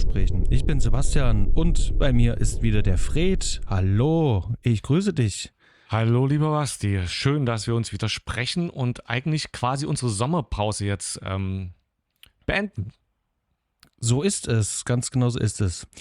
Filmgesprächen. Ich bin Sebastian und bei mir ist wieder der Fred. Hallo, ich grüße dich. Hallo lieber Basti, schön, dass wir uns wieder sprechen und eigentlich quasi unsere Sommerpause jetzt beenden. So ist es, ganz genau so ist es.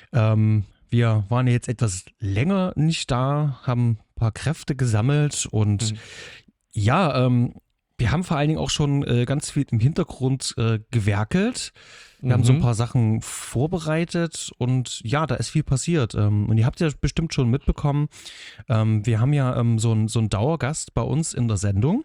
Wir waren jetzt etwas länger nicht da, haben ein paar Kräfte gesammelt und ja, wir haben vor allen Dingen auch schon ganz viel im Hintergrund gewerkelt. Wir haben so ein paar Sachen vorbereitet und ja, da ist viel passiert. Und ihr habt ja bestimmt schon mitbekommen, wir haben ja so einen Dauergast bei uns in der Sendung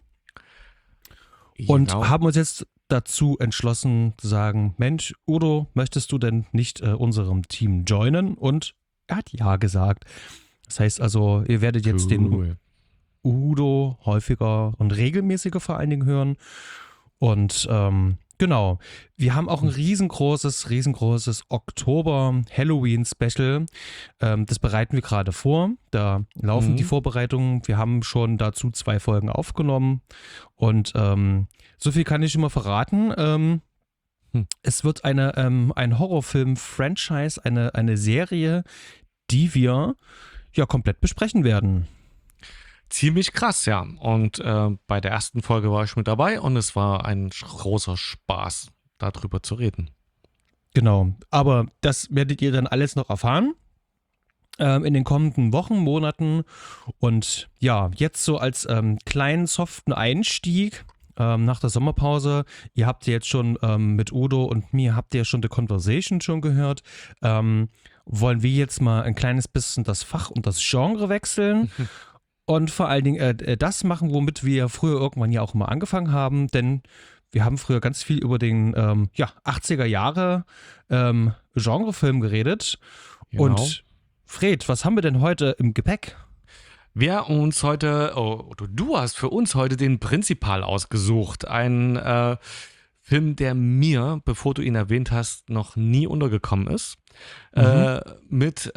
und Genau. haben uns jetzt dazu entschlossen zu sagen, Mensch, Udo, möchtest du denn nicht unserem Team joinen? Und er hat ja gesagt. Das heißt also, ihr werdet jetzt den Udo häufiger und regelmäßiger vor allen Dingen hören. Und genau, wir haben auch ein riesengroßes Oktober-Halloween-Special. Das bereiten wir gerade vor. Da laufen die Vorbereitungen. Wir haben schon dazu 2 Folgen aufgenommen. Und so viel kann ich schon mal verraten. Es wird ein Horrorfilm-Franchise, eine Serie, die wir ja komplett besprechen werden. Ziemlich krass, ja. Und bei der ersten Folge war ich mit dabei und es war ein großer Spaß, darüber zu reden. Genau, aber das werdet ihr dann alles noch erfahren in den kommenden Wochen, Monaten. Und ja, jetzt so als kleinen soften Einstieg nach der Sommerpause. Ihr habt ja jetzt schon mit Udo und mir habt ihr schon The Conversation schon gehört. Wollen wir jetzt mal ein kleines bisschen das Fach und das Genre wechseln? Und vor allen Dingen das machen, womit wir früher irgendwann ja auch immer angefangen haben, denn wir haben früher ganz viel über den 80er Jahre Genrefilm geredet. Genau. Und Fred, was haben wir denn heute im Gepäck? Du hast für uns heute den Prinzipal ausgesucht. Ein Film, der mir, bevor du ihn erwähnt hast, noch nie untergekommen ist. Mit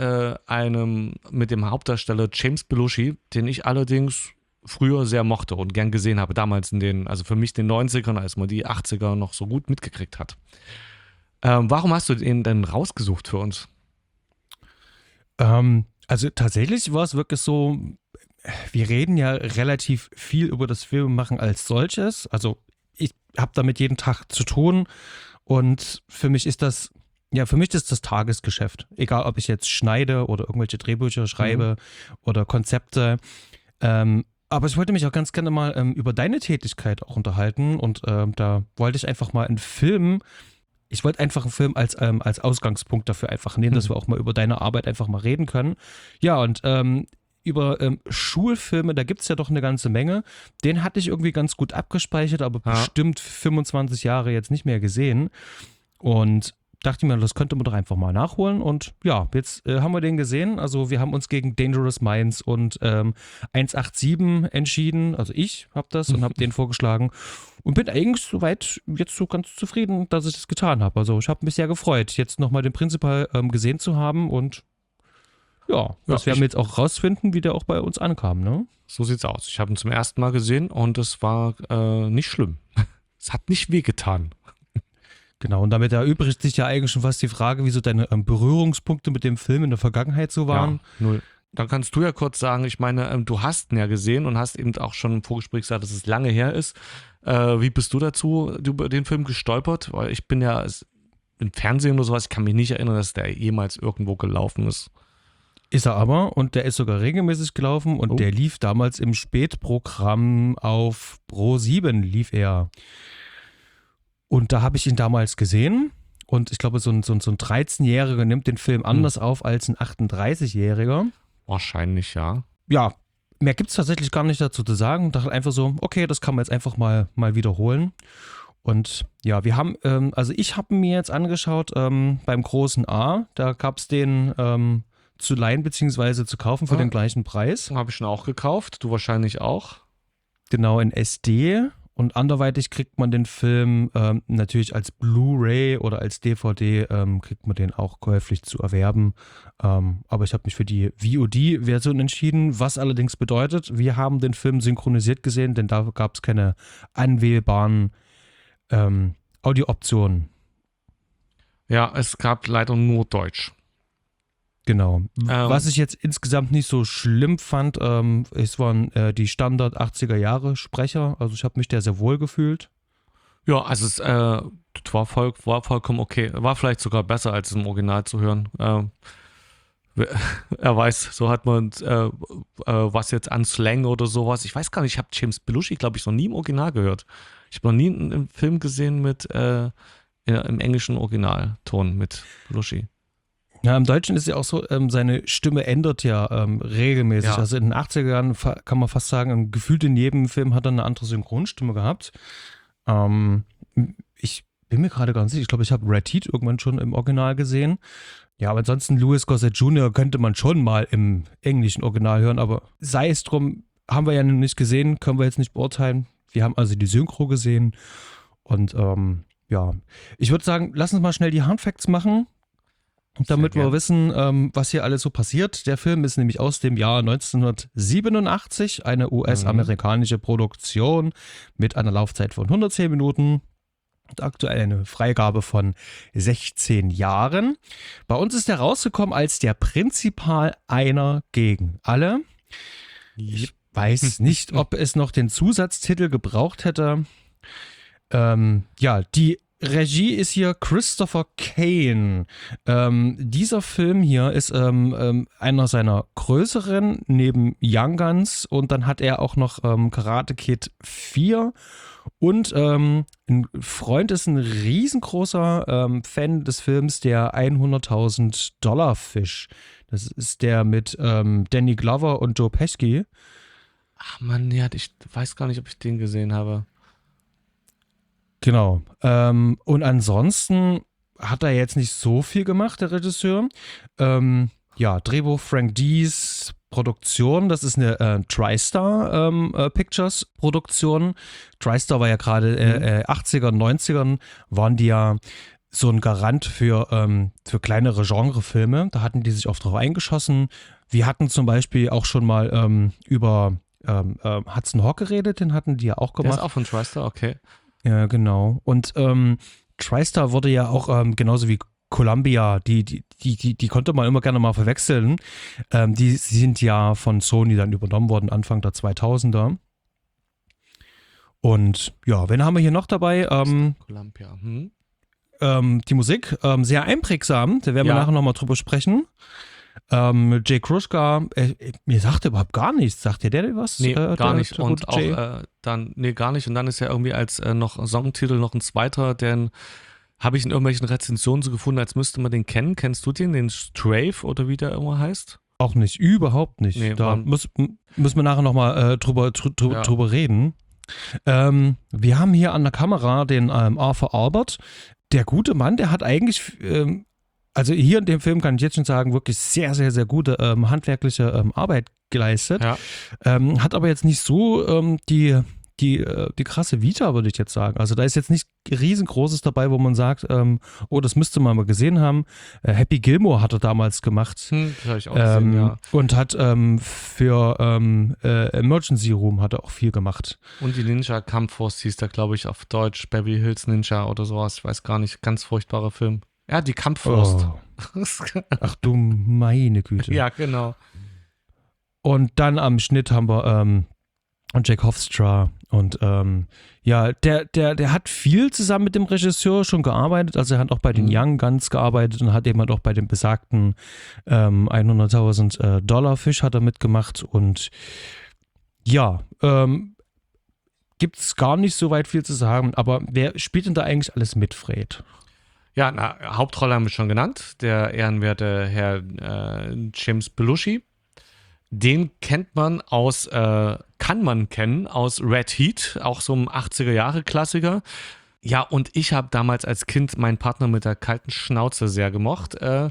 dem Hauptdarsteller James Belushi, den ich allerdings früher sehr mochte und gern gesehen habe, damals also für mich den 90ern, als man die 80er noch so gut mitgekriegt hat. Warum hast du den denn rausgesucht für uns? Also tatsächlich war es wirklich so, wir reden ja relativ viel über das Filmemachen als solches. Also ich habe damit jeden Tag zu tun und für mich ist das Tagesgeschäft. Egal, ob ich jetzt schneide oder irgendwelche Drehbücher schreibe oder Konzepte. Aber ich wollte mich auch ganz gerne mal über deine Tätigkeit auch unterhalten und da wollte ich einfach mal einen Film als Ausgangspunkt dafür einfach nehmen, dass wir auch mal über deine Arbeit einfach mal reden können. Ja, und über Schulfilme, da gibt es ja doch eine ganze Menge. Den hatte ich irgendwie ganz gut abgespeichert, aber bestimmt 25 Jahre jetzt nicht mehr gesehen. Und dachte mir, das könnte man doch einfach mal nachholen. Und ja, jetzt haben wir den gesehen. Also wir haben uns gegen Dangerous Minds und 187 entschieden. Also ich habe das und habe den vorgeschlagen. Und bin eigentlich soweit jetzt so ganz zufrieden, dass ich das getan habe. Also ich habe mich sehr gefreut, jetzt nochmal den Prinzipal gesehen zu haben. Und ja, das werden wir jetzt auch rausfinden, wie der auch bei uns ankam, ne? So sieht's aus. Ich habe ihn zum ersten Mal gesehen und es war nicht schlimm. Es hat nicht wehgetan. Genau, und damit erübrigt sich ja eigentlich schon fast die Frage, wieso deine Berührungspunkte mit dem Film in der Vergangenheit so waren. Ja, null. Dann kannst du ja kurz sagen, ich meine, du hast ihn ja gesehen und hast eben auch schon im Vorgespräch gesagt, dass es lange her ist. Wie bist du über den Film gestolpert? Weil ich bin ja im Fernsehen oder sowas, ich kann mich nicht erinnern, dass der jemals irgendwo gelaufen ist. Ist er aber und der ist sogar regelmäßig gelaufen und der lief damals im Spätprogramm auf Pro7 lief er. Und da habe ich ihn damals gesehen und ich glaube, so ein 13-Jähriger nimmt den Film anders auf als ein 38-Jähriger. Wahrscheinlich, ja. Ja, mehr gibt es tatsächlich gar nicht dazu zu sagen. Dachte einfach so, okay, das kann man jetzt einfach mal wiederholen. Und ja, wir haben, ich habe mir jetzt angeschaut beim großen A, da gab es den zu leihen bzw. zu kaufen für den gleichen Preis. Habe ich schon auch gekauft, du wahrscheinlich auch. Genau, in SD. Und anderweitig kriegt man den Film natürlich als Blu-ray oder als DVD, kriegt man den auch käuflich zu erwerben. Aber ich habe mich für die VOD-Version entschieden, was allerdings bedeutet, wir haben den Film synchronisiert gesehen, denn da gab es keine anwählbaren Audiooptionen. Ja, es gab leider nur Deutsch. Genau. Was ich jetzt insgesamt nicht so schlimm fand, es waren die Standard 80er Jahre Sprecher. Also ich habe mich da sehr wohl gefühlt. Ja, also es war vollkommen okay. War vielleicht sogar besser, als es im Original zu hören. Er weiß, so hat man was jetzt an Slang oder sowas. Ich weiß gar nicht, ich habe James Belushi, glaube ich, noch nie im Original gehört. Ich habe noch nie einen Film gesehen mit im englischen Originalton mit Belushi. Ja, im Deutschen ist ja auch so, seine Stimme ändert ja regelmäßig. Ja. Also in den 80er Jahren kann man fast sagen, gefühlt in jedem Film hat er eine andere Synchronstimme gehabt. Ich bin mir gerade ganz sicher, ich glaube, ich habe Red Heat irgendwann schon im Original gesehen. Ja, aber ansonsten Louis Gossett Jr. könnte man schon mal im englischen Original hören, aber sei es drum, haben wir ja noch nicht gesehen, können wir jetzt nicht beurteilen. Wir haben also die Synchro gesehen und ja, ich würde sagen, lass uns mal schnell die Hardfacts machen, damit wir wissen, was hier alles so passiert. Der Film ist nämlich aus dem Jahr 1987, eine US-amerikanische Produktion mit einer Laufzeit von 110 Minuten. Und aktuell eine Freigabe von 16 Jahren. Bei uns ist er rausgekommen als der Prinzipal einer gegen alle. Ich weiß nicht, ob es noch den Zusatztitel gebraucht hätte. Ja, die Regie ist hier Christopher Kane. Dieser Film hier ist einer seiner größeren neben Young Guns und dann hat er auch noch Karate Kid 4 und ein Freund ist ein riesengroßer Fan des Films, der $100.000 Fisch. Das ist der mit Danny Glover und Joe Pesci. Ach man, ja, ich weiß gar nicht, ob ich den gesehen habe. Genau. Und ansonsten hat er jetzt nicht so viel gemacht, der Regisseur. Ja, Drehbuch Frank Dees, Produktion, das ist eine TriStar Pictures Produktion. TriStar war ja gerade 80er, 90ern, waren die ja so ein Garant für kleinere Genrefilme. Da hatten die sich oft drauf eingeschossen. Wir hatten zum Beispiel auch schon mal über Hudson Hawk geredet, den hatten die ja auch gemacht. Der ist auch von TriStar, okay. Ja, genau. Und TriStar wurde ja auch genauso wie Columbia, die konnte man immer gerne mal verwechseln. Die sind ja von Sony dann übernommen worden, Anfang der 2000er. Und ja, wen haben wir hier noch dabei? Columbia. Die Musik, sehr einprägsam, da werden wir nachher nochmal drüber sprechen. Jay Kruschka, mir sagt er überhaupt gar nichts. Sagt dir was? Nee, gar nicht. Und auch gar nicht. Und dann ist ja irgendwie als noch Songtitel noch ein zweiter, den habe ich in irgendwelchen Rezensionen so gefunden, als müsste man den kennen. Kennst du den Strafe oder wie der immer heißt? Auch nicht, überhaupt nicht. Nee, da müssen wir nachher nochmal drüber reden. Wir haben hier an der Kamera den Arthur Albert. Der gute Mann, der hat eigentlich also hier in dem Film kann ich jetzt schon sagen, wirklich sehr, sehr, sehr gute handwerkliche Arbeit geleistet. Ja. Hat aber jetzt nicht so die krasse Vita, würde ich jetzt sagen. Also da ist jetzt nicht riesengroßes dabei, wo man sagt, oh, das müsste man mal gesehen haben. Happy Gilmore hat er damals gemacht. Das habe ich auch gesehen, ja. Und hat für Emergency Room hat er auch viel gemacht. Und die Ninja Kampfforce hieß da, glaube ich, auf Deutsch Beverly Hills Ninja oder sowas. Ich weiß gar nicht, ganz furchtbarer Film. Ja, die Kampfwurst. Oh. Ach du meine Güte. Ja, genau. Und dann am Schnitt haben wir Jack Hofstra und ja, der hat viel zusammen mit dem Regisseur schon gearbeitet, also er hat auch bei den Young Guns gearbeitet und hat eben halt auch bei dem besagten $100.000 Fisch hat er mitgemacht und ja, gibt es gar nicht so weit viel zu sagen, aber wer spielt denn da eigentlich alles mit, Fred? Ja, Hauptrolle haben wir schon genannt, der ehrenwerte Herr James Belushi. Den kennt man kann man kennen aus Red Heat, auch so ein 80er-Jahre-Klassiker. Ja, und ich habe damals als Kind meinen Partner mit der kalten Schnauze sehr gemocht. Da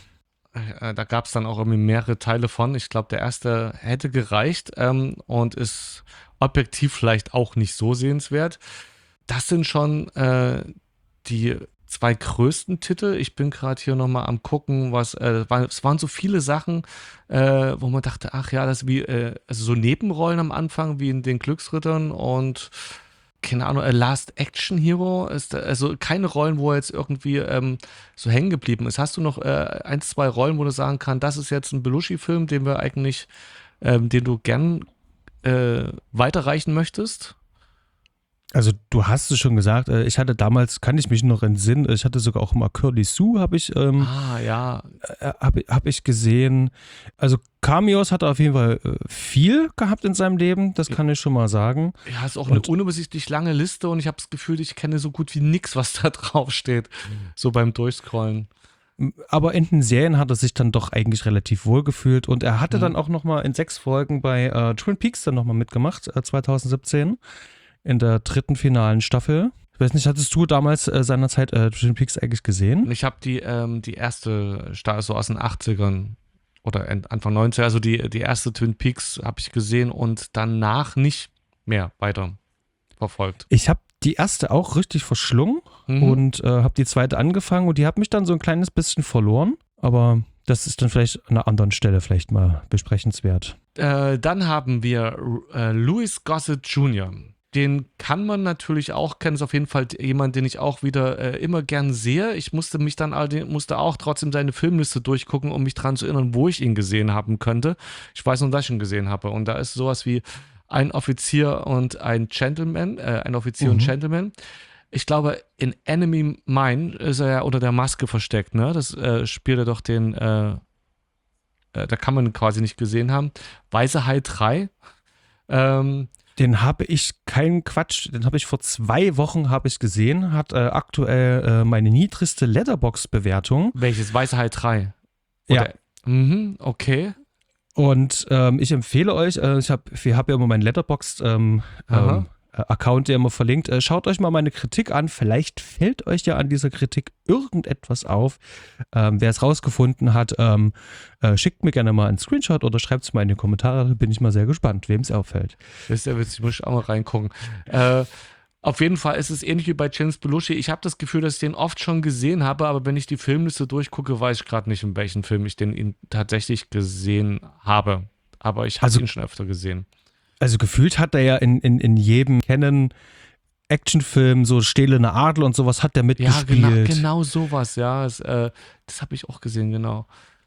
gab es dann auch irgendwie mehrere Teile von. Ich glaube, der erste hätte gereicht und ist objektiv vielleicht auch nicht so sehenswert. Das sind schon die zwei größten Titel. Ich bin gerade hier nochmal am gucken, es waren so viele Sachen, wo man dachte, ach ja, das ist wie also so Nebenrollen am Anfang, wie in den Glücksrittern und keine Ahnung, A Last Action Hero, also keine Rollen, wo er jetzt irgendwie so hängen geblieben ist. Hast du noch ein, zwei Rollen, wo du sagen kannst, das ist jetzt ein Belushi-Film, den du gern weiterreichen möchtest? Also du hast es schon gesagt, ich hatte damals, kann ich mich noch entsinnen, ich hatte sogar auch mal Curly Sue, habe ich, Ja. hab ich gesehen. Also Cameos hat er auf jeden Fall viel gehabt in seinem Leben, das kann ich schon mal sagen. Ja, ist auch eine unübersichtlich lange Liste und ich habe das Gefühl, ich kenne so gut wie nix, was da drauf steht, so beim Durchscrollen. Aber in den Serien hat er sich dann doch eigentlich relativ wohl gefühlt und er hatte dann auch nochmal in 6 Folgen bei Twin Peaks dann nochmal mitgemacht, 2017. In der 3. finalen Staffel. Ich weiß nicht, hattest du damals seinerzeit Twin Peaks eigentlich gesehen? Ich habe die erste Staffel so aus den 80ern oder Anfang 90er, also die erste Twin Peaks habe ich gesehen und danach nicht mehr weiter verfolgt. Ich habe die erste auch richtig verschlungen und habe die zweite angefangen und die hat mich dann so ein kleines bisschen verloren, aber das ist dann vielleicht an einer anderen Stelle vielleicht mal besprechenswert. Dann haben wir Louis Gossett Jr., den kann man natürlich auch kennen, ist auf jeden Fall jemand, den ich auch wieder immer gern sehe. Ich musste auch trotzdem seine Filmliste durchgucken, um mich daran zu erinnern, wo ich ihn gesehen haben könnte. Ich weiß nur, dass ich ihn gesehen habe. Und da ist sowas wie ein Offizier und ein Gentleman, und Gentleman. Ich glaube, in Enemy Mine ist er ja unter der Maske versteckt, ne? Das spielt er doch da kann man ihn quasi nicht gesehen haben. Weiße Hai 3. Den habe ich, keinen Quatsch, den habe ich vor 2 Wochen gesehen, hat aktuell meine niedrigste Letterboxd-Bewertung. Welches? Weiße Hai 3? Oder? Ja. Okay. Und ich empfehle euch, ich hab ja immer meinen Letterboxd Account, der immer verlinkt. Schaut euch mal meine Kritik an. Vielleicht fällt euch ja an dieser Kritik irgendetwas auf. Wer es rausgefunden hat, schickt mir gerne mal einen Screenshot oder schreibt es mal in die Kommentare. Da bin ich mal sehr gespannt, wem es auffällt. Das ist ja witzig, muss ich auch mal reingucken. Auf jeden Fall ist es ähnlich wie bei James Belushi. Ich habe das Gefühl, dass ich den oft schon gesehen habe, aber wenn ich die Filmliste durchgucke, weiß ich gerade nicht, in welchem Film ich ihn tatsächlich gesehen habe. Aber ich habe ihn schon öfter gesehen. Also gefühlt hat er ja in jedem Actionfilm, so Stählerne Adler und sowas, hat der mitgespielt. Ja, genau sowas, ja. Das habe ich auch gesehen, genau.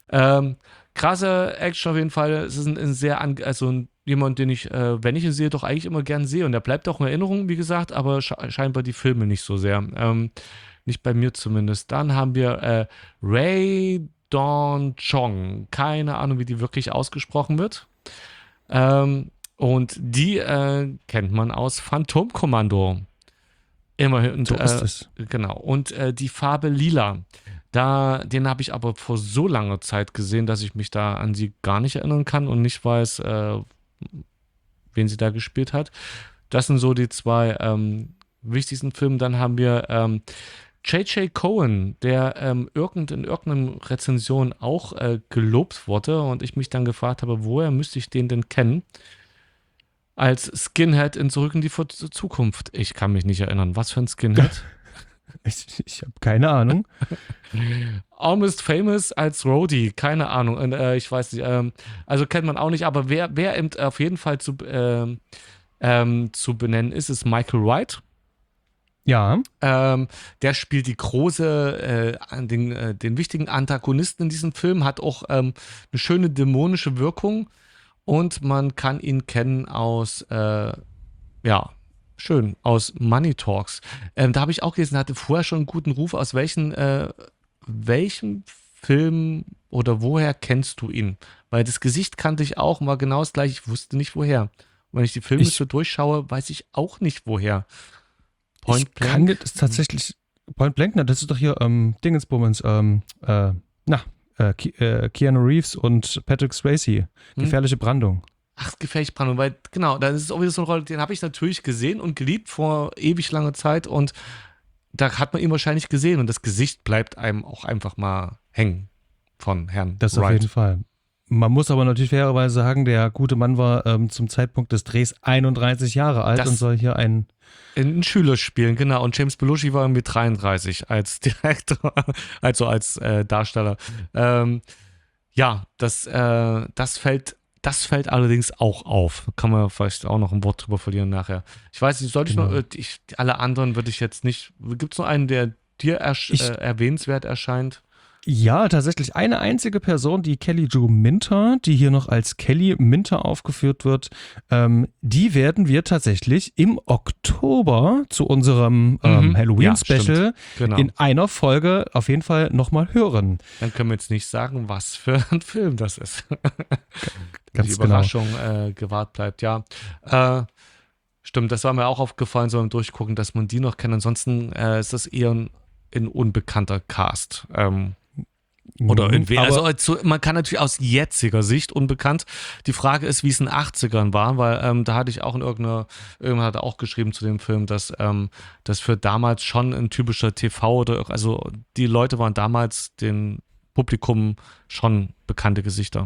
Krasse Action auf jeden Fall. Es ist jemand, den ich, wenn ich ihn sehe, doch eigentlich immer gern sehe. Und der bleibt auch in Erinnerung, wie gesagt, aber scheinbar die Filme nicht so sehr. Nicht bei mir zumindest. Dann haben wir Rae Dawn Chong. Keine Ahnung, wie die wirklich ausgesprochen wird. Und die kennt man aus Phantomkommando. Immerhin. So ist es. Genau. Und die Farbe Lila. Den habe ich aber vor so langer Zeit gesehen, dass ich mich da an sie gar nicht erinnern kann und nicht weiß, wen sie da gespielt hat. Das sind so die 2 wichtigsten Filme. Dann haben wir J.J. Cohen, der in irgendeiner Rezension auch gelobt wurde und ich mich dann gefragt habe, woher müsste ich den denn kennen? Als Skinhead in Zurück in die Zukunft. Ich kann mich nicht erinnern. Was für ein Skinhead? Ich habe keine Ahnung. Almost Famous als Rhodey. Keine Ahnung. Und, ich weiß nicht. Also kennt man auch nicht. Aber wer eben auf jeden Fall zu benennen ist Michael Wright. Ja. Der spielt die den wichtigen Antagonisten in diesem Film. Hat auch eine schöne dämonische Wirkung. Und man kann ihn kennen aus, aus Money Talks. Da habe ich auch gelesen, er hatte vorher schon einen guten Ruf. Aus welchem Film oder woher kennst du ihn? Weil das Gesicht kannte ich auch und war genau das gleiche. Ich wusste nicht woher. Und wenn ich die Filme so durchschaue, weiß ich auch nicht woher. Point Blank? Kann das tatsächlich, Point Blank, das ist doch hier Dingensbummens, Keanu Reeves und Patrick Swayze. Gefährliche Brandung. Ach, gefährliche Brandung, weil genau, das ist auch wieder so eine Rolle, den habe ich natürlich gesehen und geliebt vor ewig langer Zeit und da hat man ihn wahrscheinlich gesehen und das Gesicht bleibt einem auch einfach mal hängen von Herrn Das Wright. Auf jeden Fall. Man muss aber natürlich fairerweise sagen, der gute Mann war zum Zeitpunkt des Drehs 31 Jahre alt und soll hier ein Schüler spielen, genau. Und James Belushi war irgendwie 33 als Direktor, also als Darsteller. Das fällt Das fällt allerdings auch auf. Kann man vielleicht auch noch ein Wort drüber verlieren nachher. Ich weiß nicht, sollte Genau. ich noch, alle anderen würde ich jetzt nicht, gibt es noch einen, der dir erwähnenswert erscheint? Ja, tatsächlich eine einzige Person, die Kelly Jo Minter, die hier noch als Kelly Minter aufgeführt wird, die werden wir tatsächlich im Oktober zu unserem Halloween-Special genau. in einer Folge auf jeden Fall nochmal hören. Dann können wir jetzt nicht sagen, was für ein Film das ist. Ganz die Überraschung gewahrt bleibt, ja. Stimmt, das war mir auch aufgefallen, so beim Durchgucken, dass man die noch kennt. Ansonsten ist das eher ein unbekannter Cast. Oder irgendwie, also man kann natürlich aus jetziger Sicht unbekannt. Die Frage ist, wie es in den 80ern war, weil da hatte ich auch irgendjemand hat auch geschrieben zu dem Film, dass das für damals schon ein typischer TV also die Leute waren damals dem Publikum schon bekannte Gesichter.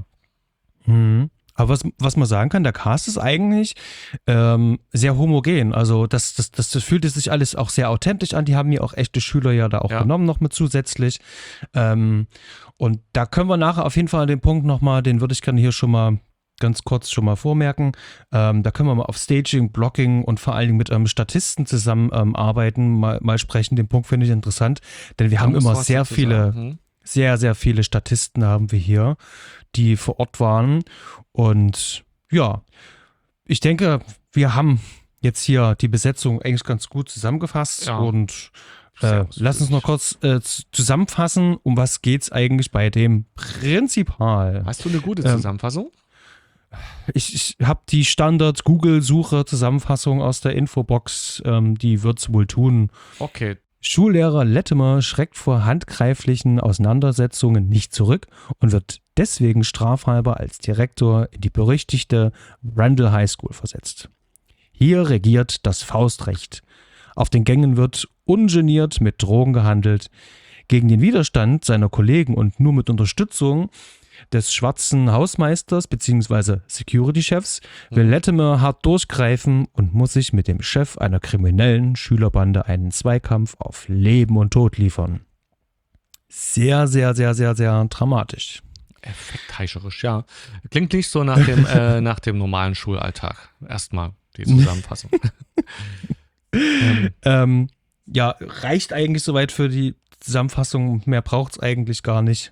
Aber was man sagen kann, der Cast ist eigentlich sehr homogen. Also das fühlte sich alles auch sehr authentisch an. Die haben ja auch echte Schüler ja da auch genommen, noch mit zusätzlich. Und da können wir nachher auf jeden Fall an den Punkt nochmal, den würde ich gerne hier schon mal ganz kurz schon mal vormerken. Da können wir mal auf Staging, Blocking und vor allen Dingen mit Statisten zusammen arbeiten, mal sprechen. Den Punkt finde ich interessant, denn wir haben immer sehr viele, sehr, sehr viele Statisten haben wir hier, die vor Ort waren. Und ja, ich denke, wir haben jetzt hier die Besetzung eigentlich ganz gut zusammengefasst und lass uns noch kurz zusammenfassen, um was geht's eigentlich bei dem Prinzipal. Hast du eine gute Zusammenfassung? Ich habe die Standard-Google-Suche-Zusammenfassung aus der Infobox, die wird's wohl tun. Okay. Schullehrer Latimer schreckt vor handgreiflichen Auseinandersetzungen nicht zurück und wird deswegen strafhalber als Direktor in die berüchtigte Randall High School versetzt. Hier regiert das Faustrecht. Auf den Gängen wird ungeniert mit Drogen gehandelt. Gegen den Widerstand seiner Kollegen und nur mit Unterstützung des schwarzen Hausmeisters bzw. Security-Chefs will Latimer hart durchgreifen und muss sich mit dem Chef einer kriminellen Schülerbande einen Zweikampf auf Leben und Tod liefern. Sehr, sehr, sehr, sehr, sehr dramatisch. Effektheischerisch, ja. Klingt nicht so nach dem normalen Schulalltag. Erstmal die Zusammenfassung. Ja, reicht eigentlich soweit für die Zusammenfassung. Mehr braucht es eigentlich gar nicht.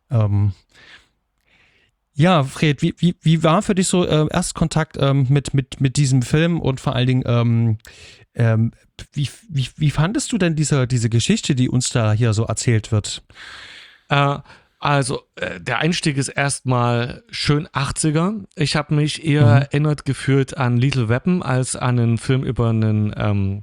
Ja, Fred, wie war für dich so Erstkontakt mit diesem Film und vor allen Dingen, wie fandest du denn diese Geschichte, die uns da hier so erzählt wird? Also, der Einstieg ist erstmal schön 80er. Ich habe mich eher erinnert gefühlt an Lethal Weapon als an einen Film über einen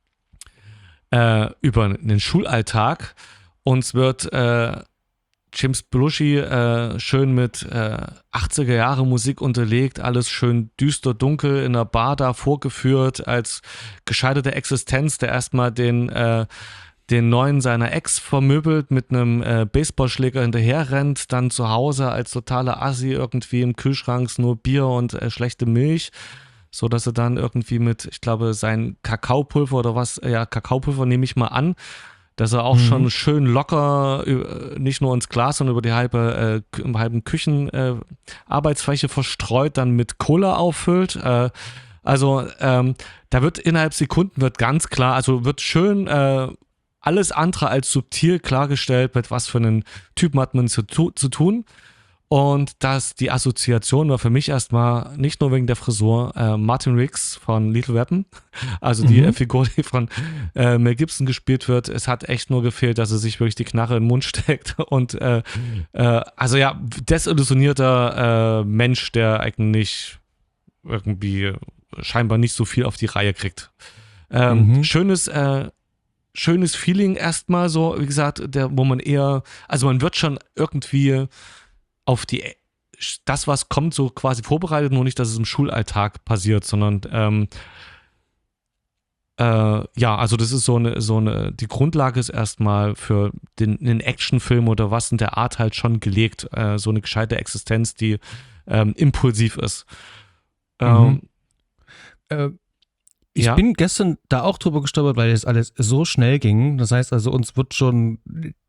Schulalltag. Uns wird James Belushi schön mit 80er Jahre Musik unterlegt, alles schön düster dunkel in einer Bar da vorgeführt als gescheiterte Existenz, der erstmal den neuen seiner Ex vermöbelt, mit einem Baseballschläger hinterher rennt, dann zu Hause als totaler Assi irgendwie im Kühlschrank nur Bier und schlechte Milch, so dass er dann irgendwie mit, ich glaube, sein Kakaopulver oder was, Kakaopulver nehme ich mal an, dass er auch schon schön locker nicht nur ins Glas, sondern über die halben Küchenarbeitsfläche verstreut, dann mit Cola auffüllt. Da wird innerhalb Sekunden ganz klar, also wird schön alles andere als subtil klargestellt, mit was für einen Typen hat man zu tun. Und die Assoziation war für mich erstmal nicht nur wegen der Frisur Martin Riggs von Lethal Weapon, also die Figur, die von Mel Gibson gespielt wird. Es hat echt nur gefehlt, dass er sich wirklich die Knarre in den Mund steckt und desillusionierter Mensch, der eigentlich irgendwie scheinbar nicht so viel auf die Reihe kriegt. Schönes Feeling erstmal so, wie gesagt, wo man man wird schon irgendwie auf das, was kommt, so quasi vorbereitet, nur nicht, dass es im Schulalltag passiert, sondern also das ist die Grundlage ist erstmal für den Actionfilm oder was in der Art halt schon gelegt, so eine gescheite Existenz, die impulsiv ist. Ich bin gestern da auch drüber gestolpert, weil das alles so schnell ging. Das heißt also, uns wird schon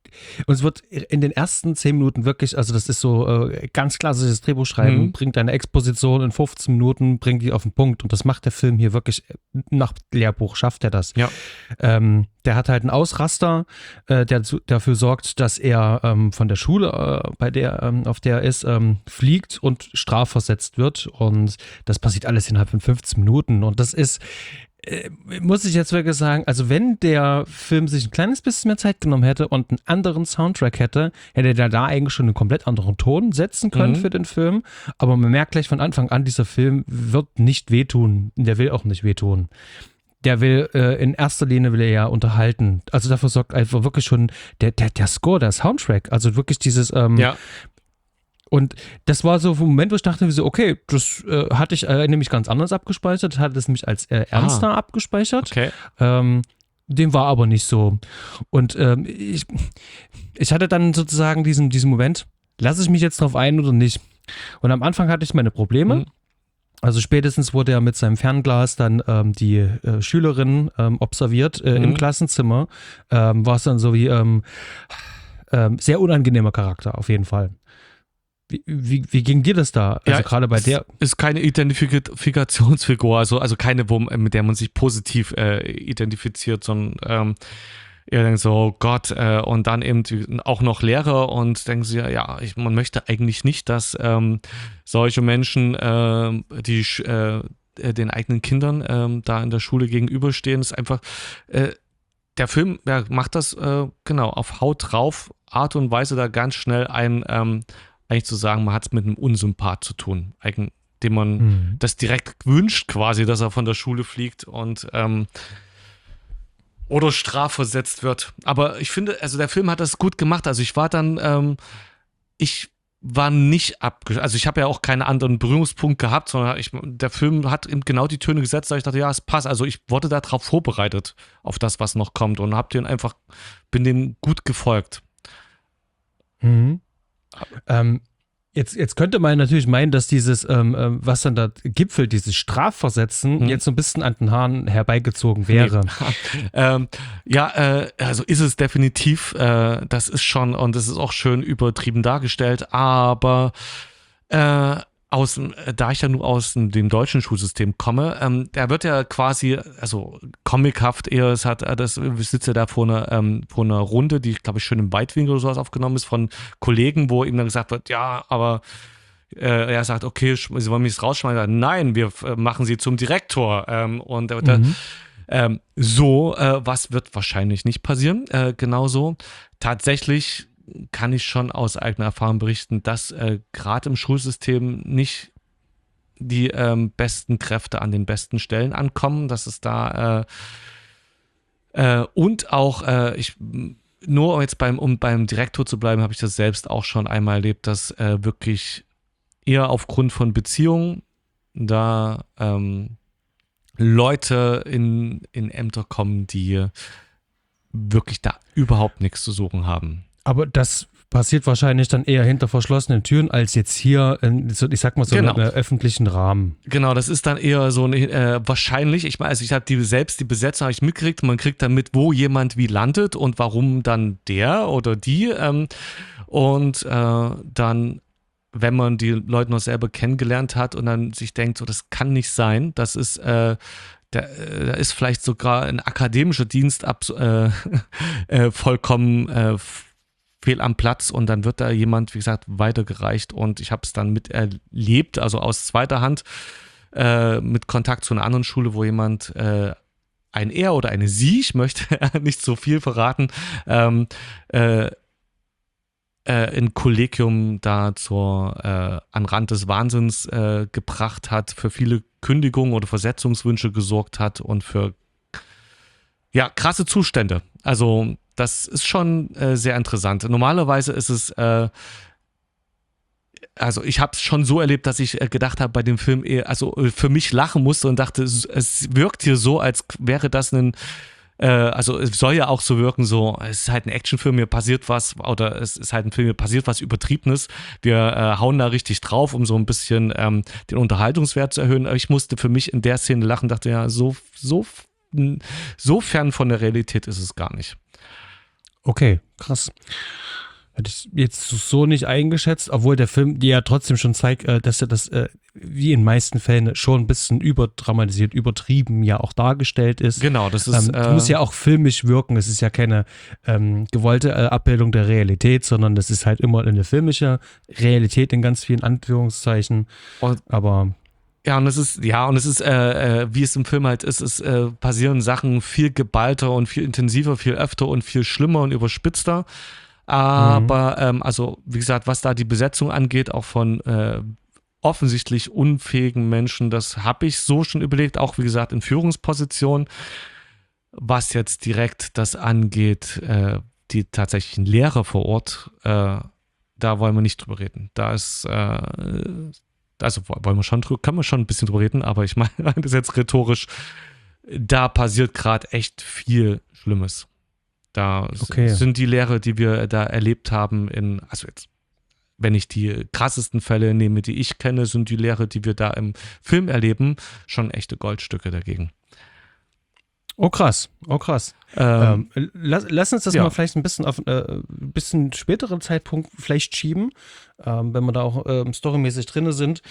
uns wird in den ersten 10 Minuten wirklich, also das ist so ganz klassisches Drehbuchschreiben, bringt eine Exposition in 15 Minuten, bringt die auf den Punkt und das macht der Film hier wirklich nach Lehrbuch, schafft er das. Ja. Der hat halt einen Ausraster, der dafür sorgt, dass er von der Schule, auf der er ist, fliegt und strafversetzt wird und das passiert alles innerhalb von 15 Minuten und das ist muss ich jetzt wirklich sagen, also wenn der Film sich ein kleines bisschen mehr Zeit genommen hätte und einen anderen Soundtrack hätte er da eigentlich schon einen komplett anderen Ton setzen können für den Film. Aber man merkt gleich von Anfang an, dieser Film wird nicht wehtun. Der will auch nicht wehtun. Der will, in erster Linie will er ja unterhalten. Also dafür sorgt einfach wirklich schon der Score, der Soundtrack. Also wirklich dieses, Ja. Und das war so ein Moment, wo ich dachte, so, okay, das hatte ich nämlich ganz anders abgespeichert, hatte es nämlich als ernster abgespeichert. Okay. Dem war aber nicht so. Und ich hatte dann sozusagen diesen Moment, lasse ich mich jetzt drauf ein oder nicht? Und am Anfang hatte ich meine Probleme. Also spätestens wurde er mit seinem Fernglas dann die Schülerin observiert im Klassenzimmer. War es dann so wie sehr unangenehmer Charakter auf jeden Fall. Wie ging dir das da? Also gerade bei der. Ist keine Identifikationsfigur, also keine, mit der man sich positiv identifiziert, sondern ihr denkt so, oh Gott, und dann eben auch noch Lehrer und denken sie, man möchte eigentlich nicht, dass solche Menschen, die den eigenen Kindern da in der Schule gegenüberstehen, ist einfach, der Film macht das auf Haut drauf, Art und Weise da ganz schnell eigentlich zu sagen, man hat es mit einem Unsympath zu tun, dem man das direkt wünscht quasi, dass er von der Schule fliegt und oder strafversetzt wird. Aber ich finde, also der Film hat das gut gemacht. Also ich war dann, ich war nicht also ich habe ja auch keinen anderen Berührungspunkt gehabt, sondern der Film hat eben genau die Töne gesetzt, da ich dachte, ja, es passt. Also ich wurde darauf vorbereitet, auf das, was noch kommt und bin dem gut gefolgt. Jetzt könnte man natürlich meinen, dass dieses, was dann da gipfelt, dieses Strafversetzen, jetzt so ein bisschen an den Haaren herbeigezogen wäre. Nee. Also ist es definitiv, das ist schon, und das ist auch schön übertrieben dargestellt, aber da ich ja nur aus dem deutschen Schulsystem komme, da wird ja quasi, also comichaft eher, ich sitze da vor einer Runde, die, glaube ich, schön im Weitwinkel oder sowas aufgenommen ist, von Kollegen, wo ihm dann gesagt wird, ja, aber er sagt, okay, Sie wollen mich rausschmeißen. Nein, wir machen Sie zum Direktor. Und er wird was wird wahrscheinlich nicht passieren. Genauso. Tatsächlich kann ich schon aus eigener Erfahrung berichten, dass gerade im Schulsystem nicht die besten Kräfte an den besten Stellen ankommen, dass es da und auch nur jetzt beim Direktor zu bleiben, habe ich das selbst auch schon einmal erlebt, dass wirklich eher aufgrund von Beziehungen da Leute in Ämter kommen, die wirklich da überhaupt nichts zu suchen haben. Aber das passiert wahrscheinlich dann eher hinter verschlossenen Türen als jetzt hier, ich sag mal so Genau. im öffentlichen Rahmen. Genau, das ist dann eher so wahrscheinlich, ich habe die Besetzung habe ich mitgekriegt, man kriegt dann mit, wo jemand wie landet und warum dann der oder die und dann, wenn man die Leute noch selber kennengelernt hat und dann sich denkt, so, das kann nicht sein, das ist da ist vielleicht sogar ein akademischer Dienst vollkommen fehl am Platz und dann wird da jemand, wie gesagt, weitergereicht und ich habe es dann miterlebt, also aus zweiter Hand mit Kontakt zu einer anderen Schule, wo jemand ein Er oder eine Sie, ich möchte nicht so viel verraten, ein Kollegium da an Rand des Wahnsinns gebracht hat, für viele Kündigungen oder Versetzungswünsche gesorgt hat und für krasse Zustände. Also das ist schon sehr interessant. Normalerweise ist es, also ich habe es schon so erlebt, dass ich gedacht habe bei dem Film, für mich lachen musste und dachte, es wirkt hier so, als wäre das also es soll ja auch so wirken, so, es ist halt ein Actionfilm, mir passiert was, oder es ist halt ein Film, mir passiert was Übertriebenes. Wir hauen da richtig drauf, um so ein bisschen den Unterhaltungswert zu erhöhen. Aber ich musste für mich in der Szene lachen, dachte, so fern von der Realität ist es gar nicht. Okay, krass. Hätte ich jetzt so nicht eingeschätzt, obwohl der Film dir ja trotzdem schon zeigt, dass er das wie in meisten Fällen schon ein bisschen überdramatisiert, übertrieben ja auch dargestellt ist. Genau, das ist. Muss ja auch filmisch wirken. Es ist ja keine gewollte Abbildung der Realität, sondern das ist halt immer eine filmische Realität in ganz vielen Anführungszeichen. Aber ja, und es ist, wie es im Film halt ist, passieren Sachen viel geballter und viel intensiver, viel öfter und viel schlimmer und überspitzter. Aber, also, wie gesagt, was da die Besetzung angeht, auch von offensichtlich unfähigen Menschen, das habe ich so schon überlegt, auch wie gesagt in Führungspositionen. Was jetzt direkt das angeht, die tatsächlichen Lehrer vor Ort, da wollen wir nicht drüber reden. Da ist, also können wir schon ein bisschen drüber reden, aber ich meine, das ist jetzt rhetorisch, da passiert gerade echt viel Schlimmes. Da sind die Lehre, die wir da erlebt haben, also jetzt, wenn ich die krassesten Fälle nehme, die ich kenne, sind die Lehre, die wir da im Film erleben, schon echte Goldstücke dagegen. Oh krass. Lass uns das mal vielleicht ein bisschen auf ein bisschen späteren Zeitpunkt vielleicht schieben, wenn wir da auch storymäßig drin sind.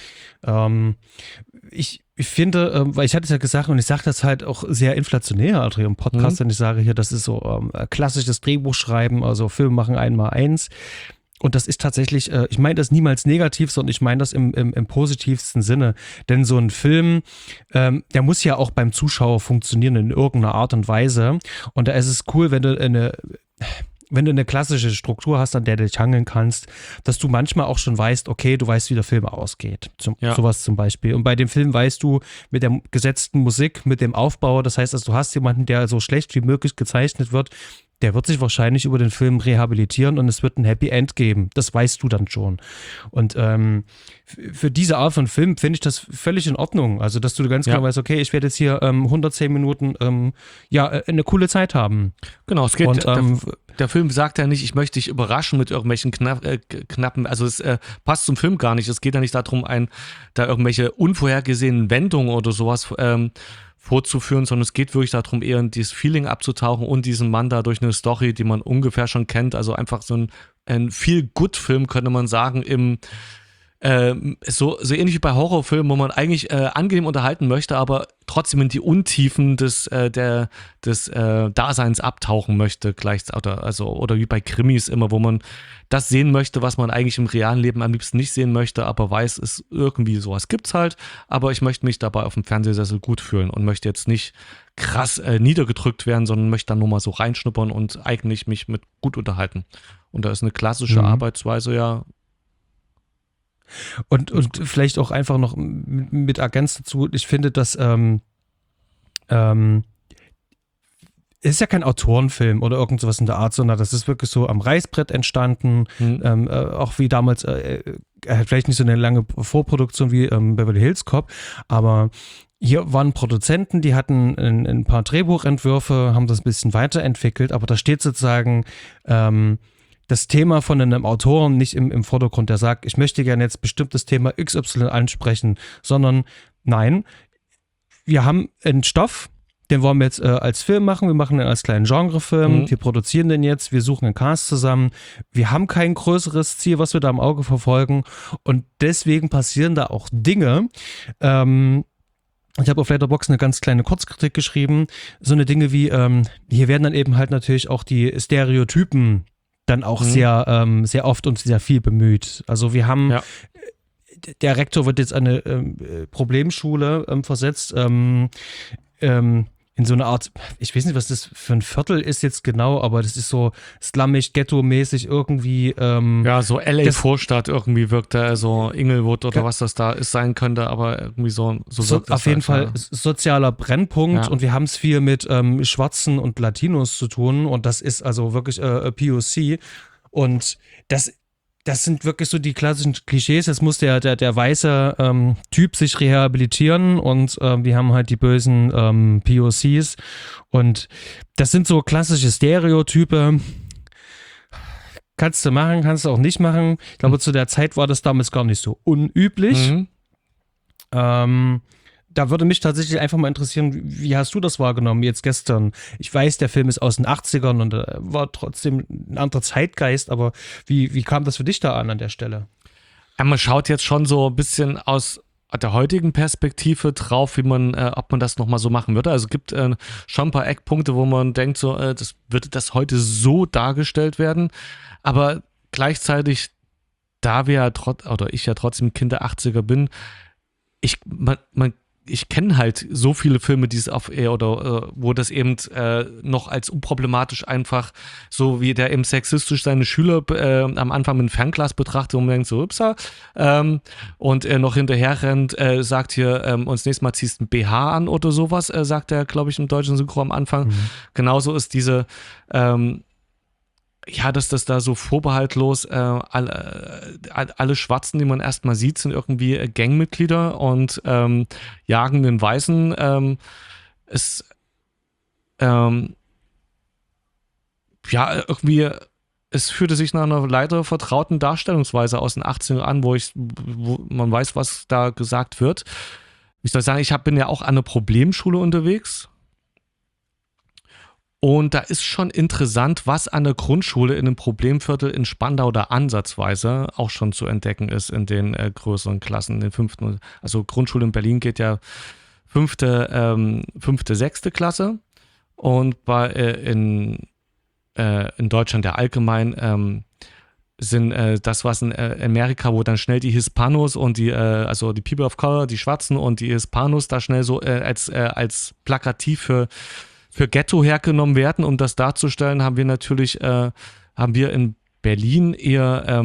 Ich finde, weil ich hatte es ja gesagt und ich sage das halt auch sehr inflationär, Adrian, im Podcast, wenn ich sage hier, das ist so klassisches Drehbuchschreiben, also Film machen 1x1. Und das ist tatsächlich, ich meine das niemals negativ, sondern ich meine das im positivsten Sinne. Denn so ein Film, der muss ja auch beim Zuschauer funktionieren in irgendeiner Art und Weise. Und da ist es cool, wenn du eine klassische Struktur hast, an der du dich hangeln kannst, dass du manchmal auch schon weißt, okay, du weißt, wie der Film ausgeht. Sowas zum Beispiel. Und bei dem Film weißt du mit der gesetzten Musik, mit dem Aufbau, das heißt, also du hast jemanden, der so schlecht wie möglich gezeichnet wird, der wird sich wahrscheinlich über den Film rehabilitieren und es wird ein Happy End geben. Das weißt du dann schon. Und für diese Art von Film finde ich das völlig in Ordnung. Also, dass du ganz klar weißt, okay, ich werde jetzt hier 110 Minuten eine coole Zeit haben. Genau, es geht. Und, der Film sagt ja nicht, ich möchte dich überraschen mit irgendwelchen knappen, also es passt zum Film gar nicht. Es geht ja nicht darum, da irgendwelche unvorhergesehenen Wendungen oder sowas vorzuführen, sondern es geht wirklich darum, eher in dieses Feeling abzutauchen und diesen Mann da durch eine Story, die man ungefähr schon kennt, also einfach so ein Feel-Good-Film, könnte man sagen, so ähnlich wie bei Horrorfilmen, wo man eigentlich angenehm unterhalten möchte, aber trotzdem in die Untiefen des Daseins abtauchen möchte, oder wie bei Krimis immer, wo man das sehen möchte, was man eigentlich im realen Leben am liebsten nicht sehen möchte, aber weiß, es irgendwie sowas gibt's halt, aber ich möchte mich dabei auf dem Fernsehsessel gut fühlen und möchte jetzt nicht krass niedergedrückt werden, sondern möchte dann nur mal so reinschnuppern und eigentlich mich mit gut unterhalten. Und da ist eine klassische Arbeitsweise ja. Und vielleicht auch einfach noch mit ergänzt dazu, ich finde, dass es ist ja kein Autorenfilm oder irgend sowas in der Art, sondern das ist wirklich so am Reißbrett entstanden, auch wie damals, vielleicht nicht so eine lange Vorproduktion wie Beverly Hills Cop, aber hier waren Produzenten, die hatten ein paar Drehbuchentwürfe, haben das ein bisschen weiterentwickelt, aber da steht sozusagen das Thema von einem Autoren nicht im Vordergrund, der sagt, ich möchte gerne jetzt bestimmtes Thema XY ansprechen, sondern nein, wir haben einen Stoff, den wollen wir jetzt als Film machen, wir machen den als kleinen Genrefilm, wir produzieren den jetzt, wir suchen einen Cast zusammen, wir haben kein größeres Ziel, was wir da im Auge verfolgen und deswegen passieren da auch Dinge. Ich habe auf Letterboxd eine ganz kleine Kurzkritik geschrieben, so eine Dinge wie, hier werden dann eben halt natürlich auch die Stereotypen dann auch sehr, sehr oft und sehr viel bemüht. Also wir haben, der Rektor wird jetzt an eine Problemschule versetzt, in so eine Art, ich weiß nicht, was das für ein Viertel ist jetzt genau, aber das ist so slummig, ghetto-mäßig irgendwie. Ja, so LA-Vorstadt irgendwie wirkt da, so Inglewood oder was das da ist, sein könnte, aber irgendwie so wirkt das auf jeden Fall sozialer Brennpunkt und wir haben es viel mit Schwarzen und Latinos zu tun und das ist also wirklich POC und das sind wirklich so die klassischen Klischees. Jetzt muss der weiße Typ sich rehabilitieren und wir haben halt die bösen POCs. Und das sind so klassische Stereotype. Kannst du machen, kannst du auch nicht machen. Ich glaube, zu der Zeit war das damals gar nicht so unüblich. Da würde mich tatsächlich einfach mal interessieren, wie hast du das wahrgenommen jetzt gestern? Ich weiß, der Film ist aus den 80ern und war trotzdem ein anderer Zeitgeist, aber wie kam das für dich da an der Stelle? Ja, man schaut jetzt schon so ein bisschen aus der heutigen Perspektive drauf, wie man, ob man das nochmal so machen würde. Also es gibt schon ein paar Eckpunkte, wo man denkt, so, würde das heute so dargestellt werden. Aber gleichzeitig, da wir ja oder ich ja trotzdem Kind der 80er bin, ich kenne halt so viele Filme, die es wo das eben noch als unproblematisch einfach, so wie der eben sexistisch seine Schüler am Anfang mit dem Fernglas betrachtet und man denkt so, upsa, und er noch hinterher rennt, sagt hier, uns nächstes Mal ziehst ein BH an oder sowas, sagt er, glaube ich, im deutschen Synchro am Anfang. Genauso ist diese dass das da so vorbehaltlos alle Schwarzen, die man erstmal sieht, sind irgendwie Gangmitglieder und jagen den Weißen. Irgendwie, es fühlte sich nach einer leider vertrauten Darstellungsweise aus den 80ern an, wo man weiß, was da gesagt wird. Ich soll sagen, bin ja auch an einer Problemschule unterwegs. Und da ist schon interessant, was an der Grundschule in einem Problemviertel in Spandau da ansatzweise auch schon zu entdecken ist in den größeren Klassen, in den 5. Also Grundschule in Berlin geht ja 5., 6. Klasse und in Deutschland ja allgemein sind das, was in Amerika, wo dann schnell die Hispanos und also die People of Color, die Schwarzen und die Hispanos da schnell so als plakativ für Ghetto hergenommen werden, um das darzustellen, haben wir in Berlin eher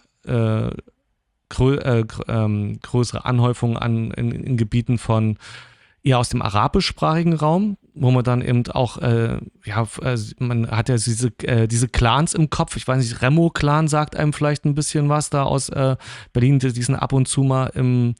größere Anhäufungen in Gebieten von eher aus dem arabischsprachigen Raum, wo man dann eben auch, man hat ja diese Clans im Kopf, ich weiß nicht, Remo-Clan sagt einem vielleicht ein bisschen was da aus Berlin, die sind ab und zu mal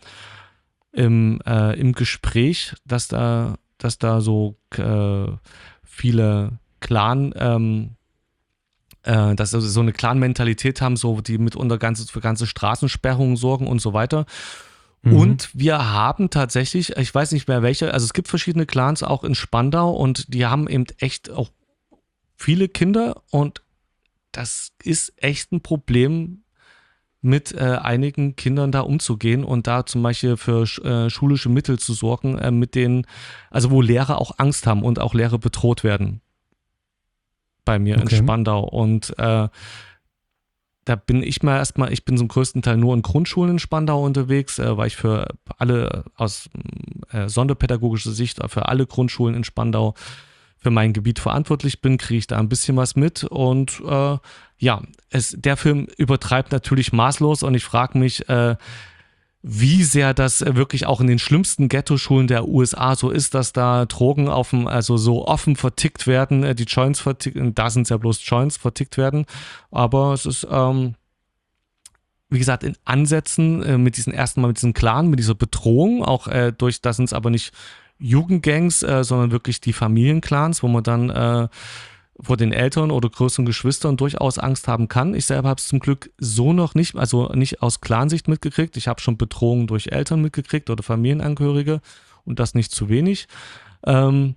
im Gespräch, dass da so viele Clan, dass sie so eine Clan-Mentalität haben, so die mitunter für ganze Straßensperrungen sorgen und so weiter. Und wir haben tatsächlich, ich weiß nicht mehr welche, also es gibt verschiedene Clans auch in Spandau und die haben eben echt auch viele Kinder und das ist echt ein Problem, mit einigen Kindern da umzugehen und da zum Beispiel für schulische Mittel zu sorgen, mit denen, also wo Lehrer auch Angst haben und auch Lehrer bedroht werden. Bei mir in Spandau. Und da bin ich bin zum größten Teil nur in Grundschulen in Spandau unterwegs, weil ich für alle aus sonderpädagogischer Sicht, für alle Grundschulen in Spandau für mein Gebiet verantwortlich bin, kriege ich da ein bisschen was mit und der Film übertreibt natürlich maßlos und ich frage mich, wie sehr das wirklich auch in den schlimmsten Ghetto-Schulen der USA so ist, dass da Drogen also so offen vertickt werden, die Joints vertickt, da sind es ja bloß Joints vertickt werden, aber es ist, wie gesagt, in Ansätzen mit diesem Clan, mit dieser Bedrohung, auch da sind es aber nicht Jugendgangs, sondern wirklich die Familienclans, wo man dann vor den Eltern oder größeren Geschwistern durchaus Angst haben kann. Ich selber habe es zum Glück so noch nicht, also nicht aus Clansicht mitgekriegt. Ich habe schon Bedrohungen durch Eltern mitgekriegt oder Familienangehörige und das nicht zu wenig. Und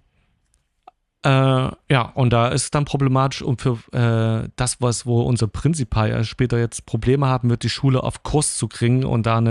da ist es dann problematisch und für das, wo unser Prinzipal ja später jetzt Probleme haben wird, die Schule auf Kurs zu kriegen und da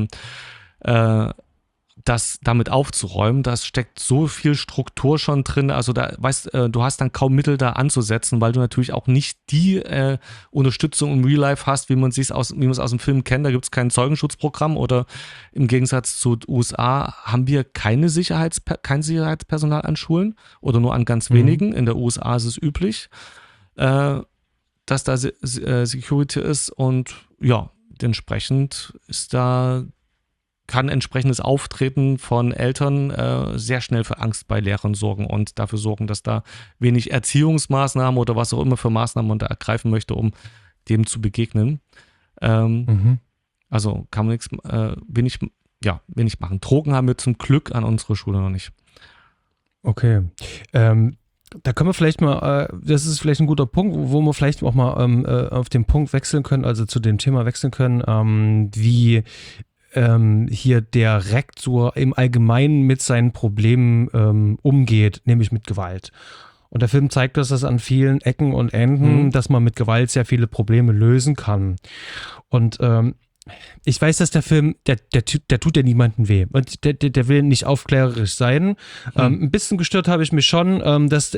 das damit aufzuräumen, das steckt so viel Struktur schon drin, also du hast dann kaum Mittel da anzusetzen, weil du natürlich auch nicht die Unterstützung im Real Life hast, wie man es aus dem Film kennt, da gibt es kein Zeugenschutzprogramm oder im Gegensatz zu den USA haben wir kein Sicherheitspersonal an Schulen oder nur an ganz wenigen, in der USA ist es üblich, dass da Security ist und ja, entsprechend kann entsprechendes Auftreten von Eltern sehr schnell für Angst bei Lehrern sorgen und dafür sorgen, dass da wenig Erziehungsmaßnahmen oder was auch immer für Maßnahmen man da ergreifen möchte, um dem zu begegnen. Also kann man wenig machen. Drogen haben wir zum Glück an unserer Schule noch nicht. Okay. Da können wir vielleicht mal, das ist vielleicht ein guter Punkt, wo wir vielleicht auch mal auf den Punkt wechseln können, also zu dem Thema wechseln können, wie hier der Rektor im Allgemeinen mit seinen Problemen umgeht, nämlich mit Gewalt. Und der Film zeigt uns das an vielen Ecken und Enden, dass man mit Gewalt sehr viele Probleme lösen kann. Und ich weiß, dass der Film, der tut ja niemandem weh. Und der will nicht aufklärerisch sein. Ein bisschen gestört habe ich mich schon, dass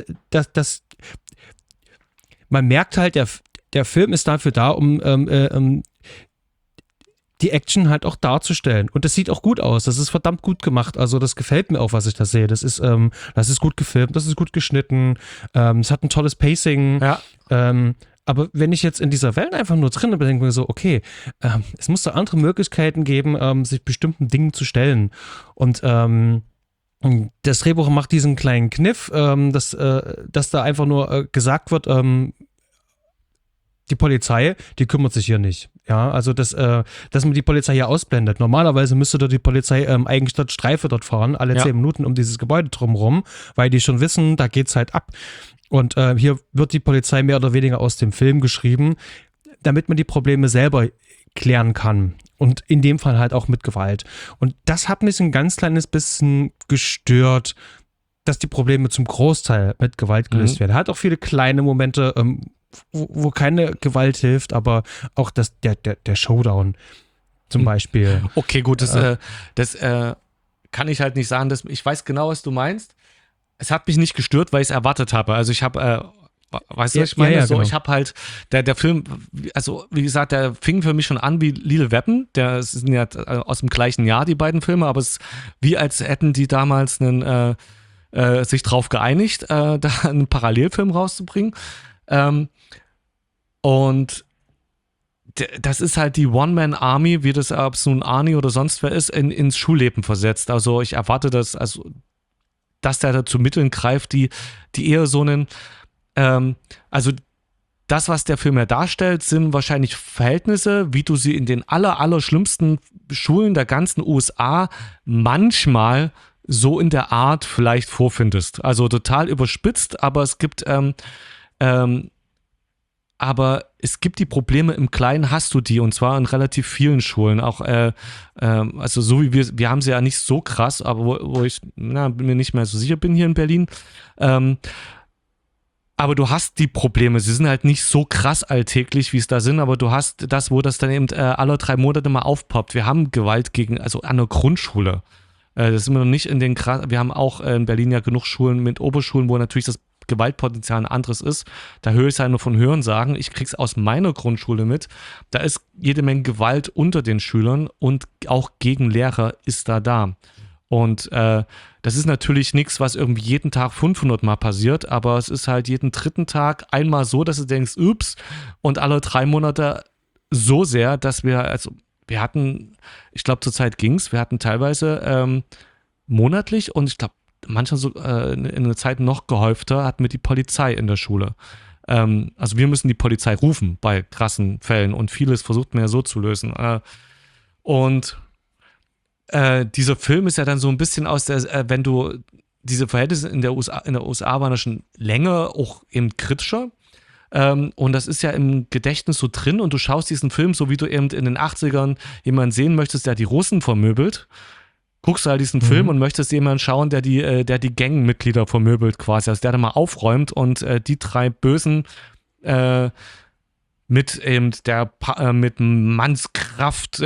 man merkt halt, der Film ist dafür da, um die Action halt auch darzustellen. Und das sieht auch gut aus. Das ist verdammt gut gemacht. Also das gefällt mir auch, was ich da sehe. Das ist gut gefilmt, das ist gut geschnitten. Es hat ein tolles Pacing. Ja. Aber wenn ich jetzt in dieser Welt einfach nur drin bin, denke ich mir so, okay, es muss da andere Möglichkeiten geben, sich bestimmten Dingen zu stellen. Und das Drehbuch macht diesen kleinen Kniff, dass da einfach nur gesagt wird, die Polizei, die kümmert sich hier nicht. Ja, also dass man die Polizei hier ausblendet. Normalerweise müsste da die Polizei eigentlich dort Streife dort fahren, alle 10 Minuten um dieses Gebäude drumherum, weil die schon wissen, da geht's halt ab. Und hier wird die Polizei mehr oder weniger aus dem Film geschrieben, damit man die Probleme selber klären kann. Und in dem Fall halt auch mit Gewalt. Und das hat mich ein ganz kleines bisschen gestört, dass die Probleme zum Großteil mit Gewalt gelöst werden. Er hat auch viele kleine Momente, wo keine Gewalt hilft, aber auch der Showdown zum Beispiel. Okay, gut, das kann ich halt nicht sagen. Ich weiß genau, was du meinst. Es hat mich nicht gestört, weil ich es erwartet habe. Also ich habe, weißt du, was ich meine? Ja, genau. genau. Ich habe halt, der Film, also wie gesagt, der fing für mich schon an wie Lethal Weapon. Der sind ja aus dem gleichen Jahr, die beiden Filme, aber es ist wie als hätten die damals sich drauf geeinigt, da einen Parallelfilm rauszubringen. Und das ist halt die One-Man-Army, wie das, ob es nun Arnie oder sonst wer ist, ins Schulleben versetzt. Also ich erwarte das, also dass der da zu Mitteln greift, die eher so einen, also das, was der Film ja darstellt, sind wahrscheinlich Verhältnisse, wie du sie in den allerschlimmsten Schulen der ganzen USA manchmal so in der Art vielleicht vorfindest. Also total überspitzt, aber es gibt die Probleme im Kleinen, hast du die, und zwar in relativ vielen Schulen. Auch, also so wie wir haben sie ja nicht so krass, aber wo ich mir nicht mehr so sicher bin hier in Berlin. Aber du hast die Probleme, sie sind halt nicht so krass alltäglich, wie es da sind, aber du hast das, wo das dann eben alle 3 Monate mal aufpoppt. Wir haben Gewalt also an der Grundschule. Das sind wir noch nicht in den wir haben auch in Berlin ja genug Schulen mit Oberschulen, wo natürlich das Gewaltpotenzial ein anderes ist. Da höre ich es ja nur von Hörensagen. Ich krieg's aus meiner Grundschule mit. Da ist jede Menge Gewalt unter den Schülern und auch gegen Lehrer ist da. Und das ist natürlich nichts, was irgendwie jeden Tag 500 Mal passiert, aber es ist halt jeden 3. Tag einmal so, dass du denkst, ups, und alle 3 Monate so sehr, dass wir hatten, ich glaube zur Zeit ging's, wir hatten teilweise monatlich und ich glaube manchmal so in einer Zeit noch gehäufter hatten wir die Polizei in der Schule. Also wir müssen die Polizei rufen bei krassen Fällen und vieles versucht man ja so zu lösen. Und dieser Film ist ja dann so ein bisschen aus der, wenn du diese Verhältnisse in der USA waren ja schon länger auch eben kritischer. Und das ist ja im Gedächtnis so drin und du schaust diesen Film, so wie du eben in den 80ern jemanden sehen möchtest, der die Russen vermöbelt. Guckst du halt diesen Film und möchtest jemanden schauen, der die Gangmitglieder vermöbelt quasi, also der da mal aufräumt und die 3 Bösen mit eben mit Mannskraft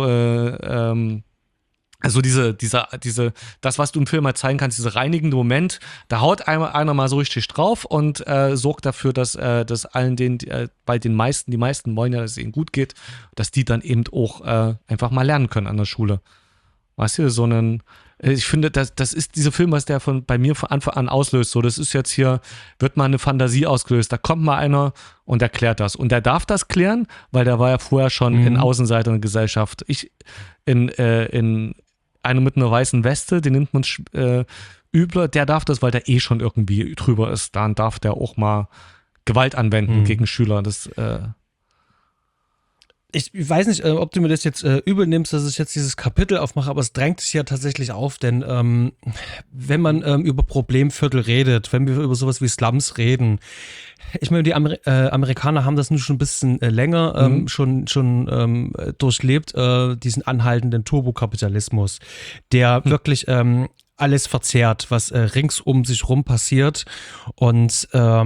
also das, was du im Film halt zeigen kannst, dieser reinigende Moment, da haut einer mal so richtig drauf und sorgt dafür, dass allen denen, weil die meisten wollen ja, dass es ihnen gut geht, dass die dann eben auch einfach mal lernen können an der Schule. Weißt du, ich finde, das ist dieser Film, was der bei mir von Anfang an auslöst. So, das ist jetzt hier, wird mal eine Fantasie ausgelöst. Da kommt mal einer und erklärt das. Und der darf das klären, weil der war ja vorher schon in Außenseiter der Gesellschaft. In einer mit einer weißen Weste, den nimmt man übler, der darf das, weil der schon irgendwie drüber ist. Dann darf der auch mal Gewalt anwenden gegen Schüler. Das Ich weiß nicht, ob du mir das jetzt übel nimmst, dass ich jetzt dieses Kapitel aufmache, aber es drängt sich ja tatsächlich auf, denn wenn man über Problemviertel redet, wenn wir über sowas wie Slums reden, ich meine, die Amerikaner haben das nun schon ein bisschen länger schon durchlebt, diesen anhaltenden Turbokapitalismus, der wirklich alles verzehrt, was rings um sich rum passiert und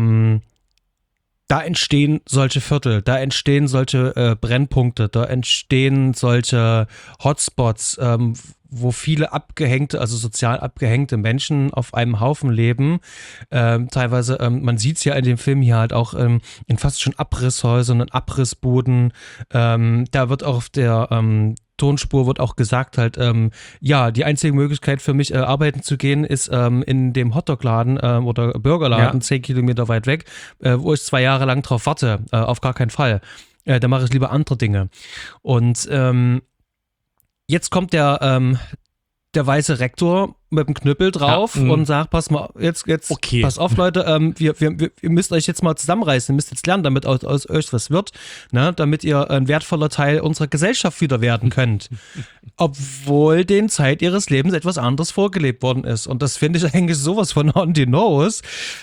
da entstehen solche Viertel, da entstehen solche Brennpunkte, da entstehen solche Hotspots, wo viele abgehängte, also sozial abgehängte Menschen auf einem Haufen leben. Teilweise, man sieht es ja in dem Film hier halt auch in fast schon Abrisshäusern und Abrissbuden. Da wird auch auf der Tonspur wird auch gesagt halt, ja, die einzige Möglichkeit für mich arbeiten zu gehen ist in dem Hotdog-Laden oder Burgerladen 10 Kilometer weit weg, wo ich 2 Jahre lang drauf warte. Auf gar keinen Fall. Da mache ich lieber andere Dinge. Und jetzt kommt der weiße Rektor mit dem Knüppel drauf und sagt, pass mal, jetzt okay. Pass auf, Leute, ihr müsst euch jetzt mal zusammenreißen, ihr müsst jetzt lernen, damit aus euch was wird, ne, damit ihr ein wertvoller Teil unserer Gesellschaft wieder werden könnt. Obwohl denen Zeit ihres Lebens etwas anderes vorgelebt worden ist. Und das finde ich eigentlich sowas von on the nose.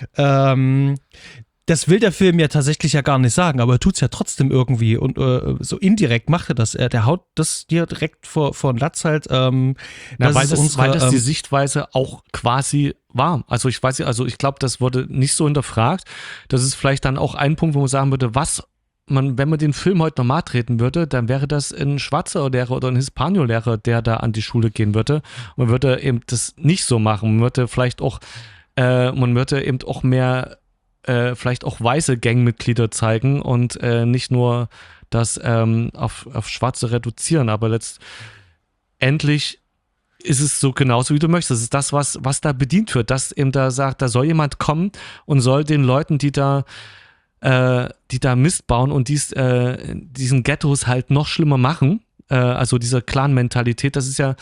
Das will der Film ja tatsächlich ja gar nicht sagen, aber er tut es ja trotzdem irgendwie und so indirekt macht er das. Der haut das dir direkt vor den Latz halt. Weil das die Sichtweise auch quasi war. Also ich weiß, also ich glaube, das wurde nicht so hinterfragt. Das ist vielleicht dann auch ein Punkt, wo man sagen würde, wenn man den Film heute normal treten würde, dann wäre das ein schwarzer Lehrer oder ein Hispanio-Lehrer, der da an die Schule gehen würde. Man würde eben das nicht so machen. Man würde vielleicht auch, eben auch mehr vielleicht auch weiße Gangmitglieder zeigen und nicht nur das auf Schwarze reduzieren, aber letztendlich ist es so genauso, wie du möchtest. Das ist das, was da bedient wird, dass eben da sagt, da soll jemand kommen und soll den Leuten, die da Mist bauen und diesen Ghettos halt noch schlimmer machen, also dieser Clan-Mentalität,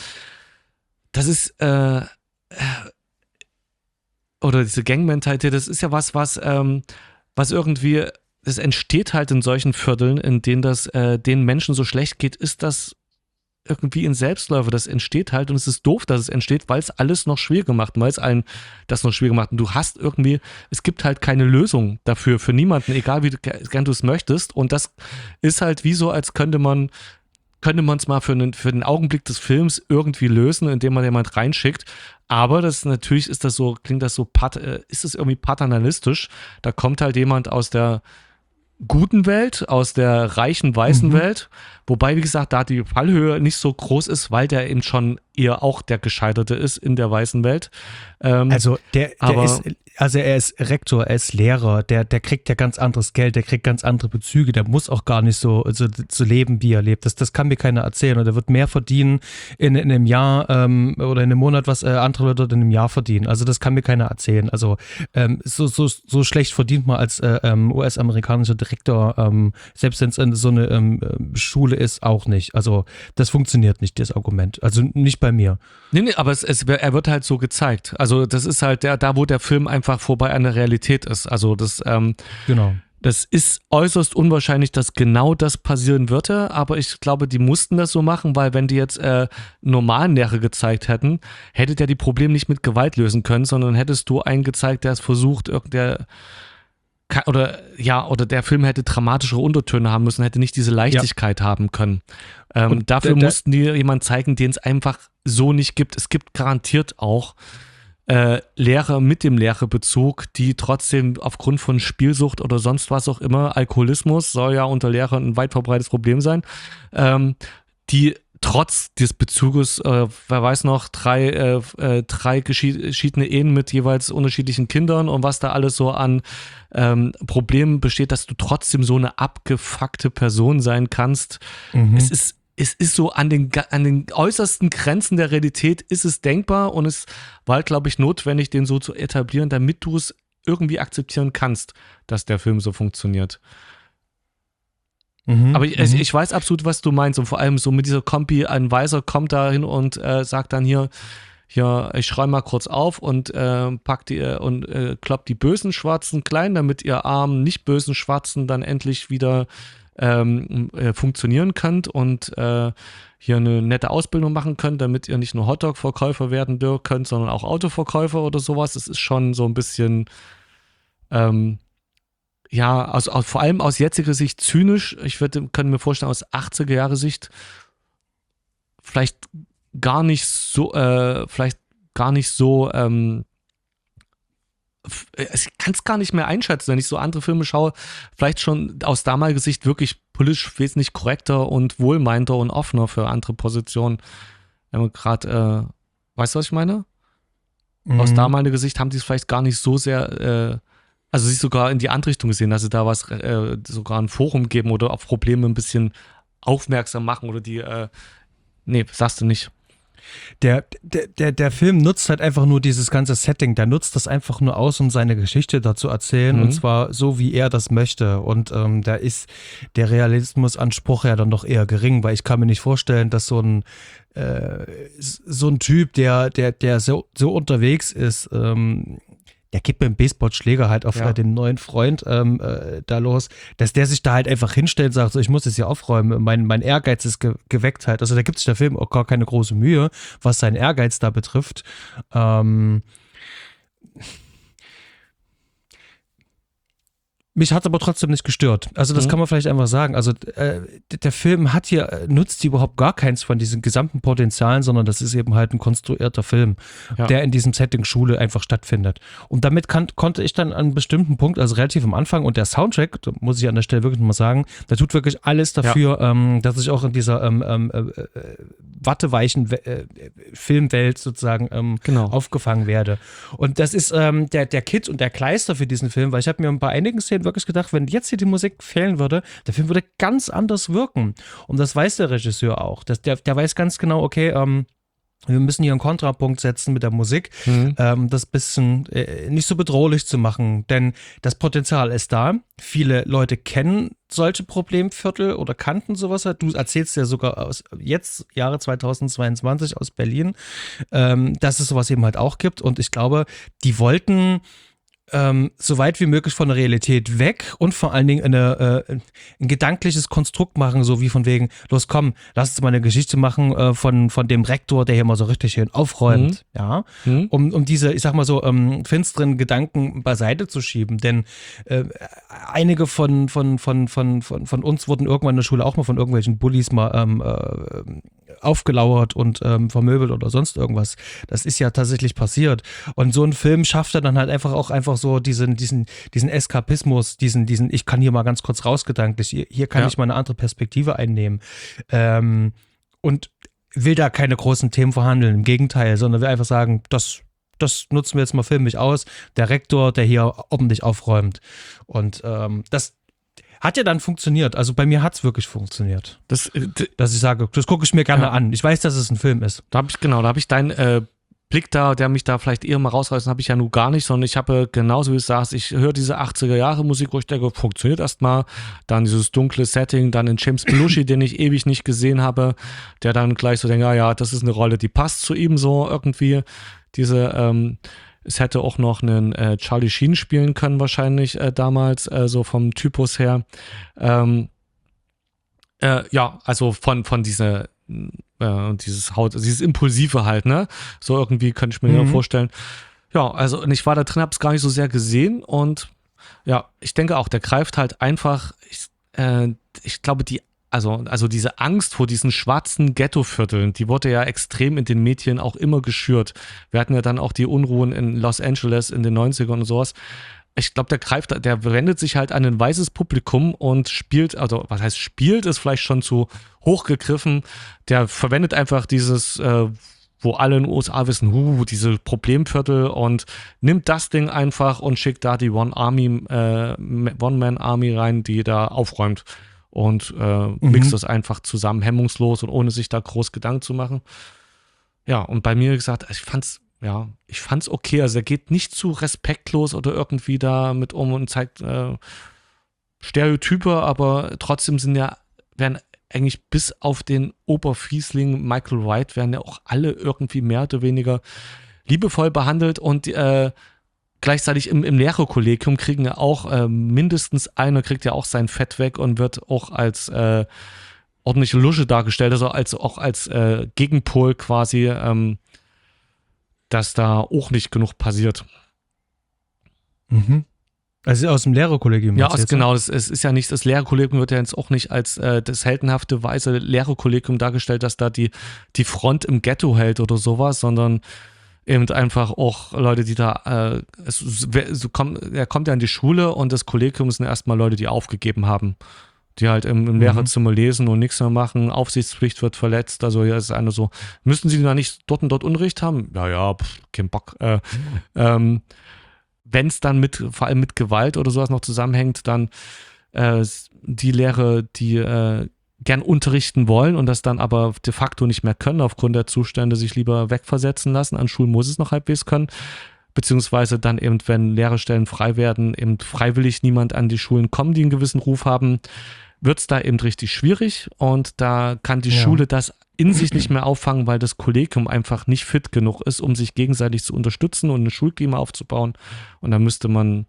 oder diese Gang-Mentalität, das ist ja was irgendwie, es entsteht halt in solchen Vierteln, in denen das den Menschen so schlecht geht, ist das irgendwie in Selbstläufe, das entsteht halt und es ist doof, dass es entsteht, weil es alles noch schwieriger macht, weil es allen das noch schwieriger macht und du hast irgendwie, es gibt halt keine Lösung dafür, für niemanden, egal wie gern du es möchtest und das ist halt wie so, als könnte man es mal für den Augenblick des Films irgendwie lösen, indem man jemand reinschickt. Aber natürlich ist das so, ist es irgendwie paternalistisch. Da kommt halt jemand aus der guten Welt, aus der reichen weißen Welt. Wobei, wie gesagt, da die Fallhöhe nicht so groß ist, weil der eben schon eher auch der Gescheiterte ist in der weißen Welt. Er ist Rektor, er ist Lehrer, der kriegt ja ganz anderes Geld, der kriegt ganz andere Bezüge, der muss auch gar nicht so leben, wie er lebt. Das kann mir keiner erzählen. Und er wird mehr verdienen in einem Jahr oder in einem Monat, was andere Leute in einem Jahr verdienen. Also das kann mir keiner erzählen. Also so schlecht verdient man als US-amerikanischer Direktor, selbst wenn es so eine Schule ist, auch nicht. Also das funktioniert nicht, das Argument. Also nicht bei mir. Nee, aber er wird halt so gezeigt. Also das ist halt da, wo der Film einfach vorbei an der Realität ist. Also genau. Das ist äußerst unwahrscheinlich, dass genau das passieren würde, aber ich glaube, die mussten das so machen, weil wenn die jetzt normalen Lehrer gezeigt hätten, hättet ihr die Probleme nicht mit Gewalt lösen können, sondern hättest du einen gezeigt, der es versucht, oder der Film hätte dramatischere Untertöne haben müssen, hätte nicht diese Leichtigkeit haben können. Dafür mussten die jemanden zeigen, den es einfach so nicht gibt. Es gibt garantiert auch Lehrer mit dem Lehrerbezug, die trotzdem aufgrund von Spielsucht oder sonst was auch immer, Alkoholismus soll ja unter Lehrern ein weit verbreitetes Problem sein, die trotz des Bezuges, wer weiß noch, drei geschiedene Ehen mit jeweils unterschiedlichen Kindern und was da alles so an Problemen besteht, dass du trotzdem so eine abgefuckte Person sein kannst. Es ist so an den äußersten Grenzen der Realität ist es denkbar und es war, glaube ich, notwendig, den so zu etablieren, damit du es irgendwie akzeptieren kannst, dass der Film so funktioniert. Aber ich weiß absolut, was du meinst und vor allem so mit dieser Kompi, ein Weißer kommt da hin und sagt dann hier, ich schreibe mal kurz auf und kloppt die bösen Schwarzen klein, damit ihr armen, nicht bösen Schwarzen dann endlich wieder funktionieren könnt und hier eine nette Ausbildung machen könnt, damit ihr nicht nur Hotdog-Verkäufer werden könnt, sondern auch Autoverkäufer oder sowas. Das ist schon so ein bisschen vor allem aus jetziger Sicht zynisch. Könnte mir vorstellen, aus 80er-Jahre-Sicht vielleicht gar nicht so, ich kann es gar nicht mehr einschätzen, wenn ich so andere Filme schaue, vielleicht schon aus damaliger Sicht wirklich politisch wesentlich korrekter und wohlmeinter und offener für andere Positionen. Wenn man gerade, weißt du, was ich meine? Aus damaliger Sicht haben die es vielleicht gar nicht so sehr, also sich sogar in die andere Richtung gesehen, dass sie da was, sogar ein Forum geben oder auf Probleme ein bisschen aufmerksam machen oder die, nee, sagst du nicht. Der Film nutzt halt einfach nur dieses ganze Setting, der nutzt das einfach nur aus, um seine Geschichte da zu erzählen und zwar so, wie er das möchte und da ist der Realismusanspruch ja dann doch eher gering, weil ich kann mir nicht vorstellen, dass so ein Typ, der so unterwegs ist, der gibt mit dem Baseballschläger halt auf den neuen Freund da los, dass der sich da halt einfach hinstellt und sagt, so, ich muss das hier aufräumen, mein Ehrgeiz ist geweckt halt. Also da gibt sich der Film auch gar keine große Mühe, was seinen Ehrgeiz da betrifft. Mich hat es aber trotzdem nicht gestört. Also das kann man vielleicht einfach sagen. Also der Film nutzt überhaupt gar keins von diesen gesamten Potenzialen, sondern das ist eben halt ein konstruierter Film, der in diesem Setting Schule einfach stattfindet. Und damit konnte ich dann an einem bestimmten Punkt, also relativ am Anfang, und der Soundtrack, da muss ich an der Stelle wirklich mal sagen, der tut wirklich alles dafür, dass ich auch in dieser watteweichen Filmwelt sozusagen aufgefangen werde. Und das ist der Kit und der Kleister für diesen Film, weil ich habe mir bei einigen Szenen wirklich gedacht, wenn jetzt hier die Musik fehlen würde, der Film würde ganz anders wirken. Und das weiß der Regisseur auch. Der weiß ganz genau, okay, wir müssen hier einen Kontrapunkt setzen mit der Musik, das bisschen nicht so bedrohlich zu machen, denn das Potenzial ist da. Viele Leute kennen solche Problemviertel oder kannten sowas. Du erzählst ja sogar aus jetzt, Jahre 2022 aus Berlin, dass es sowas eben halt auch gibt und ich glaube, die wollten so weit wie möglich von der Realität weg und vor allen Dingen ein gedankliches Konstrukt machen, so wie von wegen, los komm, lass uns mal eine Geschichte machen von dem Rektor, der hier mal so richtig schön aufräumt, um diese, ich sag mal so, finsteren Gedanken beiseite zu schieben, denn einige von uns wurden irgendwann in der Schule auch mal von irgendwelchen Bullies mal aufgelauert und vermöbelt oder sonst irgendwas. Das ist ja tatsächlich passiert. Und so ein Film schafft er dann halt einfach so diesen Eskapismus, diesen, ich kann hier mal ganz kurz raus gedanklich, hier kann ich mal eine andere Perspektive einnehmen. Und will da keine großen Themen verhandeln, im Gegenteil, sondern will einfach sagen, das nutzen wir jetzt mal filmisch aus. Der Rektor, der hier ordentlich aufräumt. Und das hat ja dann funktioniert. Also bei mir hat es wirklich funktioniert. Dass ich sage, das gucke ich mir gerne an. Ich weiß, dass es ein Film ist. Da habe ich deinen Blick da, der mich da vielleicht eher mal rausreißt, habe ich ja nur gar nicht, sondern ich habe genauso wie du sagst, ich höre diese 80er-Jahre-Musik, wo ich denke, funktioniert erstmal. Dann dieses dunkle Setting, dann den James Belushi, den ich ewig nicht gesehen habe, der dann gleich so denkt, ja, das ist eine Rolle, die passt zu ihm so irgendwie. Es hätte auch noch einen Charlie Sheen spielen können wahrscheinlich damals, so vom Typus her. Also von dieser dieses Impulsive halt, ne? So irgendwie könnte ich mir vorstellen. Ja, also und ich war da drin, hab's gar nicht so sehr gesehen und ja, ich denke auch, der greift halt einfach, ich glaube, also diese Angst vor diesen schwarzen Ghettovierteln, die wurde ja extrem in den Medien auch immer geschürt. Wir hatten ja dann auch die Unruhen in Los Angeles in den 90ern und sowas. Ich glaube, der wendet sich halt an ein weißes Publikum und spielt, also was heißt spielt, ist vielleicht schon zu hochgegriffen. Der verwendet einfach dieses, wo alle in den USA wissen, diese Problemviertel und nimmt das Ding einfach und schickt da die One-Man-Army rein, die da aufräumt und mixt das einfach zusammen, hemmungslos und ohne sich da groß Gedanken zu machen. Ja, und bei mir gesagt, ich fand's okay. Also er geht nicht zu respektlos oder irgendwie da mit um und zeigt Stereotype, aber trotzdem werden eigentlich bis auf den Oberfiesling Michael Wright werden ja auch alle irgendwie mehr oder weniger liebevoll behandelt und gleichzeitig im Lehrerkollegium kriegen ja auch mindestens einer kriegt ja auch sein Fett weg und wird auch als ordentliche Lusche dargestellt, also auch als Gegenpol quasi, dass da auch nicht genug passiert. Mhm. Also aus dem Lehrerkollegium. Ja, genau. Es ist ja nicht, das Lehrerkollegium wird ja jetzt auch nicht als das heldenhafte weiße Lehrerkollegium dargestellt, dass da die Front im Ghetto hält oder sowas, sondern eben einfach auch Leute, die da, er kommt ja in die Schule und das Kollegium sind erstmal Leute, die aufgegeben haben, die halt im Lehrerzimmer lesen und nichts mehr machen, Aufsichtspflicht wird verletzt, also hier ist einer so, müssen sie da nicht dort und dort Unterricht haben? Ja, kein Bock. Wenn es dann vor allem mit Gewalt oder sowas noch zusammenhängt, dann die Lehrer, die gern unterrichten wollen und das dann aber de facto nicht mehr können aufgrund der Zustände, sich lieber wegversetzen lassen. An Schulen muss es noch halbwegs können. Beziehungsweise dann eben, wenn Lehrerstellen frei werden, eben freiwillig niemand an die Schulen kommen, die einen gewissen Ruf haben, wird es da eben richtig schwierig und da kann die Schule das in sich nicht mehr auffangen, weil das Kollegium einfach nicht fit genug ist, um sich gegenseitig zu unterstützen und ein Schulklima aufzubauen. Und da müsste man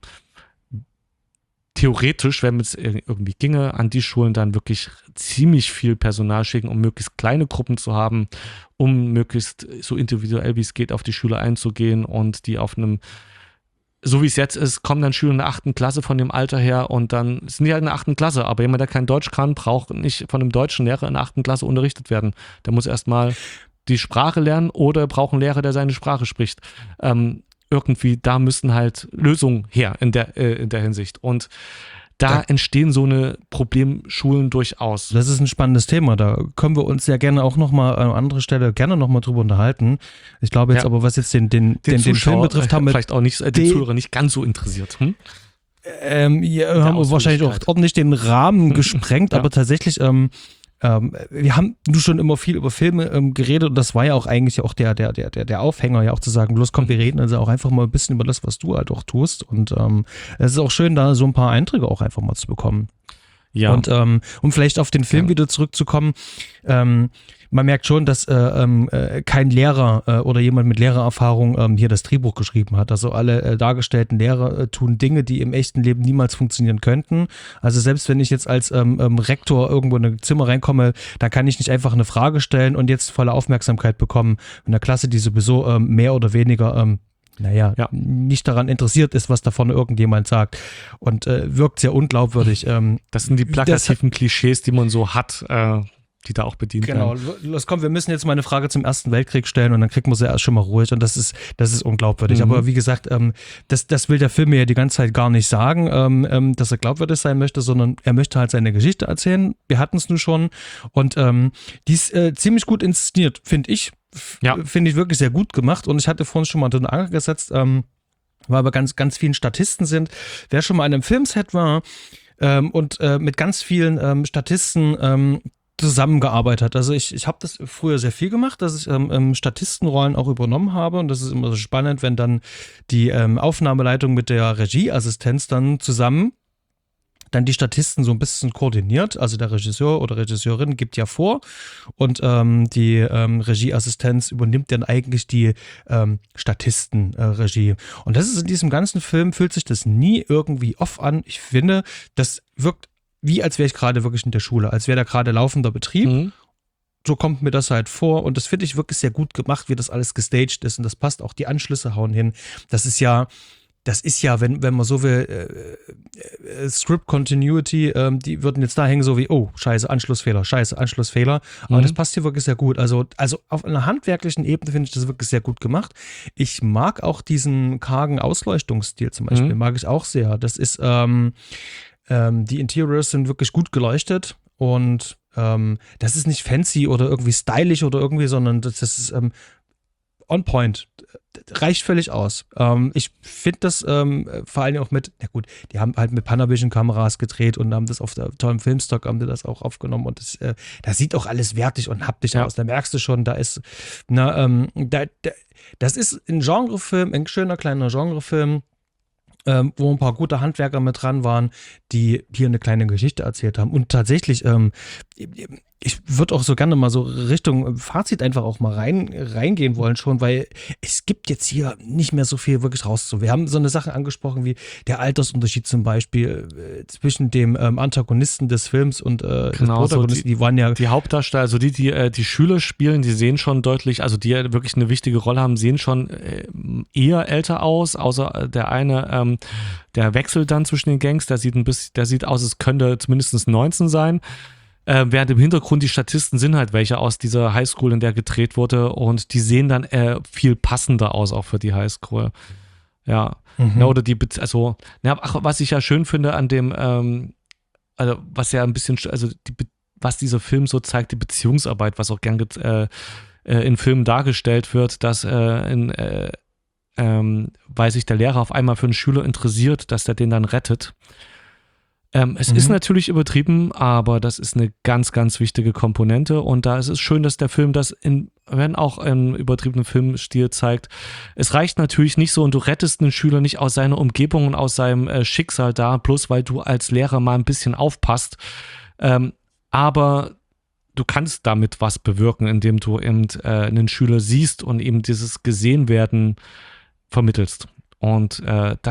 theoretisch, wenn es irgendwie ginge, an die Schulen dann wirklich ziemlich viel Personal schicken, um möglichst kleine Gruppen zu haben, um möglichst so individuell wie es geht auf die Schüler einzugehen und die auf einem, so wie es jetzt ist, kommen dann Schüler in der 8. Klasse von dem Alter her und dann sind die halt in der 8. Klasse, aber jemand, der kein Deutsch kann, braucht nicht von einem deutschen Lehrer in der 8. Klasse unterrichtet werden. Der muss erstmal die Sprache lernen oder braucht einen Lehrer, der seine Sprache spricht. Irgendwie, da müssen halt Lösungen her in der Hinsicht. Und da entstehen so eine Problemschulen durchaus. Das ist ein spannendes Thema. Da können wir uns ja gerne auch nochmal an anderer Stelle gerne nochmal drüber unterhalten. Ich glaube jetzt aber, was jetzt den Film betrifft, haben wir vielleicht auch nicht die Zuhörer nicht ganz so interessiert. Haben wir wahrscheinlich auch ordentlich den Rahmen gesprengt, aber tatsächlich wir haben nur schon immer viel über Filme geredet und das war ja auch eigentlich auch der Aufhänger, ja auch zu sagen, bloß komm, wir reden also auch einfach mal ein bisschen über das, was du halt auch tust und es ist auch schön, da so ein paar Eindrücke auch einfach mal zu bekommen. Ja. Und um vielleicht auf den Film wieder zurückzukommen, man merkt schon, dass kein Lehrer oder jemand mit Lehrererfahrung hier das Drehbuch geschrieben hat. Also alle dargestellten Lehrer tun Dinge, die im echten Leben niemals funktionieren könnten. Also selbst wenn ich jetzt als Rektor irgendwo in ein Zimmer reinkomme, da kann ich nicht einfach eine Frage stellen und jetzt volle Aufmerksamkeit bekommen in der Klasse, die sowieso mehr oder weniger nicht daran interessiert ist, was da vorne irgendjemand sagt und wirkt sehr unglaubwürdig. Das sind die plakativen Klischees, die man so hat, die da auch bedient werden. Genau, los komm, wir müssen jetzt mal eine Frage zum Ersten Weltkrieg stellen und dann kriegen wir sie erst schon mal ruhig und das ist unglaubwürdig. Aber wie gesagt, das will der Film mir ja die ganze Zeit gar nicht sagen, dass er glaubwürdig sein möchte, sondern er möchte halt seine Geschichte erzählen. Wir hatten es nun schon und die ist ziemlich gut inszeniert, finde ich. Finde ich wirklich sehr gut gemacht und ich hatte vorhin schon mal den Anker gesetzt, weil wir ganz, ganz vielen Statisten sind. Wer schon mal in einem Filmset war und mit ganz vielen Statisten zusammengearbeitet hat. Also ich habe das früher sehr viel gemacht, dass ich Statistenrollen auch übernommen habe und das ist immer so spannend, wenn dann die Aufnahmeleitung mit der Regieassistenz dann zusammen dann die Statisten so ein bisschen koordiniert, also der Regisseur oder Regisseurin gibt ja vor und die Regieassistenz übernimmt dann eigentlich die Statistenregie. Und das ist in diesem ganzen Film, fühlt sich das nie irgendwie off an. Ich finde, das wirkt wie als wäre ich gerade wirklich in der Schule, als wäre da gerade laufender Betrieb. So kommt mir das halt vor und das finde ich wirklich sehr gut gemacht, wie das alles gestaged ist und das passt auch, die Anschlüsse hauen hin. Das ist ja, wenn man so will, Script Continuity, die würden jetzt da hängen so wie, oh, scheiße, Anschlussfehler. Aber das passt hier wirklich sehr gut. Also auf einer handwerklichen Ebene finde ich das wirklich sehr gut gemacht. Ich mag auch diesen kargen Ausleuchtungsstil zum Beispiel, mag ich auch sehr. Das ist, die Interiors sind wirklich gut geleuchtet und das ist nicht fancy oder irgendwie stylisch oder irgendwie, sondern das ist on point. Reicht völlig aus. Ich finde das vor allem auch mit, na gut, die haben halt mit Panavision-Kameras gedreht und haben das auf der tollen Filmstock, haben die das auch aufgenommen und das sieht auch alles wertig und haptisch aus. Da merkst du schon, da ist, das ist ein Genrefilm, ein schöner kleiner Genrefilm, wo ein paar gute Handwerker mit dran waren, die hier eine kleine Geschichte erzählt haben. Und tatsächlich, ich würde auch so gerne mal so Richtung Fazit einfach auch mal reingehen wollen schon, weil es gibt jetzt hier nicht mehr so viel wirklich rauszuholen. Wir haben so eine Sache angesprochen wie der Altersunterschied zum Beispiel zwischen dem Antagonisten des Films und des Protagonisten. Die waren ja die Hauptdarsteller, also die Schüler spielen, die sehen schon deutlich, also die ja wirklich eine wichtige Rolle haben, sehen schon eher älter aus, außer der eine, der wechselt dann zwischen den Gangs, der sieht aus, es könnte zumindest 19 sein. Während im Hintergrund die Statisten sind halt welche aus dieser Highschool, in der gedreht wurde, und die sehen dann viel passender aus, auch für die Highschool. Ja. Ja, oder was ich ja schön finde an dem, also was ja ein bisschen, was dieser Film so zeigt, die Beziehungsarbeit, was auch gern in Filmen dargestellt wird, dass weil sich der Lehrer auf einmal für einen Schüler interessiert, dass der den dann rettet. Es ist natürlich übertrieben, aber das ist eine ganz, ganz wichtige Komponente, und da ist es schön, dass der Film das wenn auch im übertriebenen Filmstil zeigt. Es reicht natürlich nicht so, und du rettest einen Schüler nicht aus seiner Umgebung und aus seinem Schicksal da, bloß weil du als Lehrer mal ein bisschen aufpasst, aber du kannst damit was bewirken, indem du eben einen Schüler siehst und ihm dieses Gesehenwerden vermittelst, und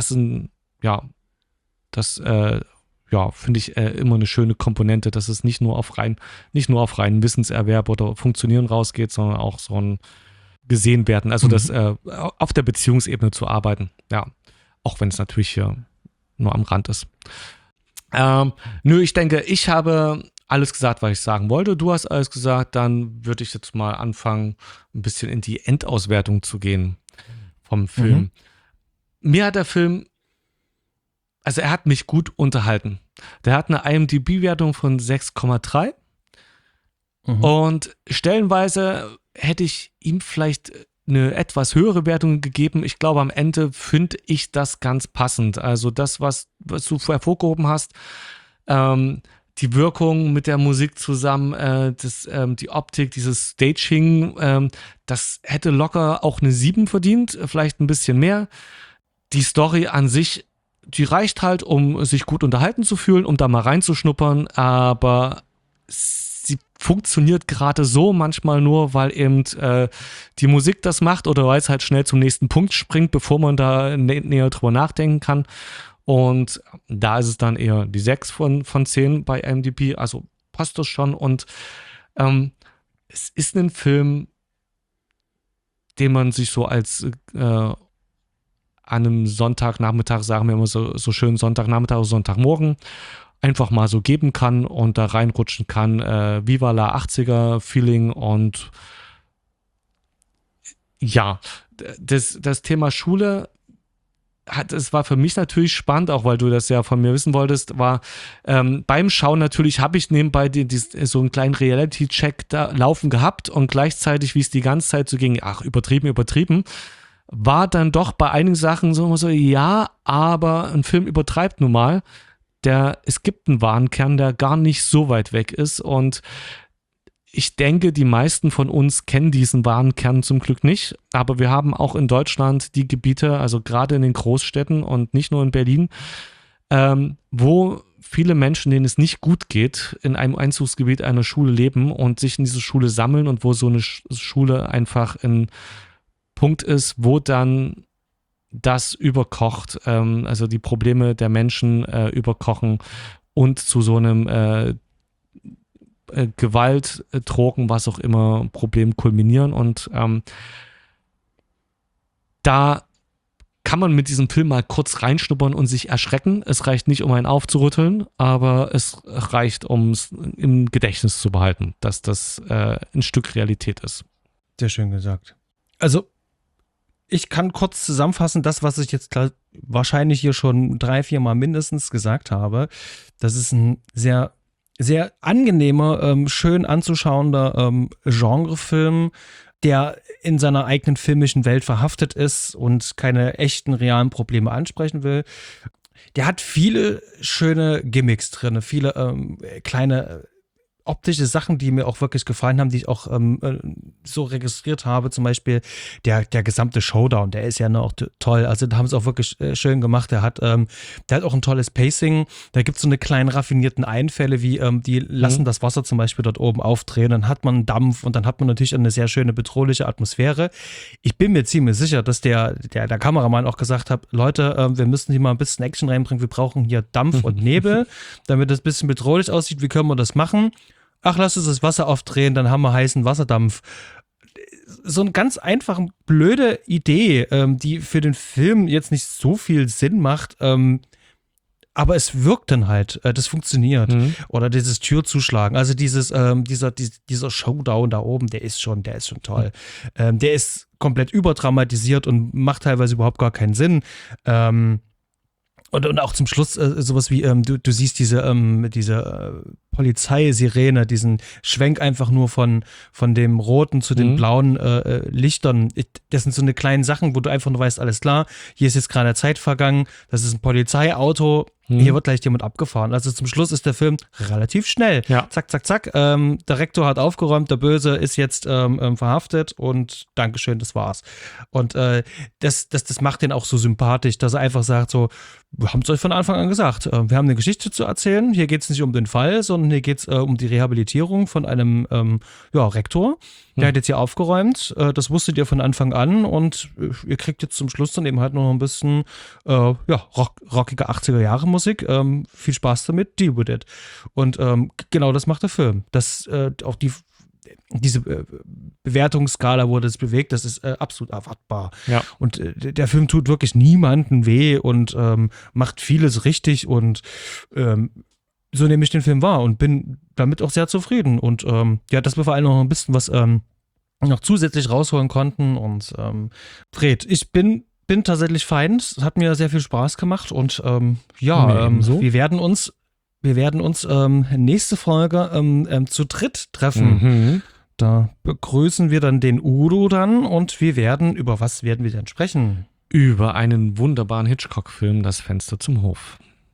finde ich immer eine schöne Komponente, dass es nicht nur auf reinen Wissenserwerb oder Funktionieren rausgeht, sondern auch so ein gesehen werden, also das auf der Beziehungsebene zu arbeiten. Ja, auch wenn es natürlich hier nur am Rand ist. Ich denke, ich habe alles gesagt, was ich sagen wollte. Du hast alles gesagt, dann würde ich jetzt mal anfangen, ein bisschen in die Endauswertung zu gehen vom Film. Mir hat der Film, also er hat mich gut unterhalten. Der hat eine IMDb-Wertung von 6,3 und stellenweise hätte ich ihm vielleicht eine etwas höhere Wertung gegeben. Ich glaube, am Ende finde ich das ganz passend. Also das, was du hervorgehoben hast, die Wirkung mit der Musik zusammen, die Optik, dieses Staging, das hätte locker auch eine 7 verdient, vielleicht ein bisschen mehr. Die Story an sich, die reicht halt, um sich gut unterhalten zu fühlen, um da mal reinzuschnuppern, aber sie funktioniert gerade so manchmal nur, weil eben die Musik das macht oder weil es halt schnell zum nächsten Punkt springt, bevor man da näher drüber nachdenken kann. Und da ist es dann eher die 6 von 10 bei IMDb, also passt das schon. Und es ist ein Film, den man sich so als an einem Sonntagnachmittag, sagen wir immer so schön Sonntagnachmittag oder Sonntagmorgen, einfach mal so geben kann und da reinrutschen kann. Viva la 80er Feeling. Und ja, das Thema Schule, es war für mich natürlich spannend, auch weil du das ja von mir wissen wolltest, war beim Schauen natürlich, habe ich nebenbei so einen kleinen Reality-Check da laufen gehabt, und gleichzeitig, wie es die ganze Zeit so ging, übertrieben, war dann doch bei einigen Sachen so, ja, aber ein Film übertreibt nun mal. Es gibt einen wahren Kern, der gar nicht so weit weg ist, und ich denke, die meisten von uns kennen diesen wahren Kern zum Glück nicht, aber wir haben auch in Deutschland die Gebiete, also gerade in den Großstädten und nicht nur in Berlin, wo viele Menschen, denen es nicht gut geht, in einem Einzugsgebiet einer Schule leben und sich in diese Schule sammeln, und wo so eine Schule einfach ein Punkt ist, wo dann das überkocht, also die Probleme der Menschen überkochen und zu so einem Gewalt, Drogen, was auch immer, Problem kulminieren. Und da kann man mit diesem Film mal kurz reinschnuppern und sich erschrecken. Es reicht nicht, um einen aufzurütteln, aber es reicht, um es im Gedächtnis zu behalten, dass das ein Stück Realität ist. Sehr schön gesagt. Also ich kann kurz zusammenfassen, das, was ich jetzt wahrscheinlich hier schon 3-4 Mal mindestens gesagt habe. Das ist ein sehr, sehr angenehmer, schön anzuschauender Genrefilm, der in seiner eigenen filmischen Welt verhaftet ist und keine echten, realen Probleme ansprechen will. Der hat viele schöne Gimmicks drin, viele kleine optische Sachen, die mir auch wirklich gefallen haben, die ich auch so registriert habe. Zum Beispiel der gesamte Showdown, der ist ja noch toll. Also da haben sie auch wirklich schön gemacht. Der hat auch ein tolles Pacing. Da gibt es so eine kleinen raffinierten Einfälle, wie die lassen das Wasser zum Beispiel dort oben aufdrehen. Dann hat man Dampf und dann hat man natürlich eine sehr schöne bedrohliche Atmosphäre. Ich bin mir ziemlich sicher, dass der Kameramann auch gesagt hat, Leute, wir müssen hier mal ein bisschen Action reinbringen. Wir brauchen hier Dampf und Nebel, damit das ein bisschen bedrohlich aussieht. Wie können wir das machen? Ach, lass uns das Wasser aufdrehen, dann haben wir heißen Wasserdampf. So eine ganz einfache, blöde Idee, die für den Film jetzt nicht so viel Sinn macht, aber es wirkt dann halt, das funktioniert. Oder dieses Türzuschlagen, also dieser Showdown da oben, der ist schon toll. Der ist komplett überdramatisiert und macht teilweise überhaupt gar keinen Sinn. Und auch zum Schluss sowas wie, du siehst diese Polizeisirene, diesen Schwenk einfach nur von dem roten zu den blauen Lichtern. Das sind so eine kleinen Sachen, wo du einfach nur weißt, alles klar, hier ist jetzt gerade Zeit vergangen, das ist ein Polizeiauto, hier wird gleich jemand abgefahren. Also zum Schluss ist der Film relativ schnell. Ja. Zack, zack, zack. Der Rektor hat aufgeräumt, der Böse ist jetzt verhaftet und Dankeschön, das war's. Und das macht den auch so sympathisch, dass er einfach sagt so, wir haben es euch von Anfang an gesagt, wir haben eine Geschichte zu erzählen, hier geht es nicht um den Fall, sondern hier geht es um die Rehabilitierung von einem Rektor. Der hat jetzt hier aufgeräumt, das wusstet ihr von Anfang an und ihr kriegt jetzt zum Schluss dann eben halt noch ein bisschen rockige 80er-Jahre-Musik. Viel Spaß damit, deal with it. Und genau das macht der Film. Auch diese Bewertungsskala, wo das bewegt, das ist absolut erwartbar. Ja. Und der Film tut wirklich niemandem weh und macht vieles richtig und so nehme ich den Film wahr und bin damit auch sehr zufrieden. Und dass wir vor allem noch ein bisschen was noch zusätzlich rausholen konnten. Und Fred, ich bin tatsächlich fein. Es hat mir sehr viel Spaß gemacht und wir werden uns nächste Folge zu dritt treffen. Da begrüßen wir dann den Udo dann und über was werden wir denn sprechen? Über einen wunderbaren Hitchcock-Film, Das Fenster zum Hof.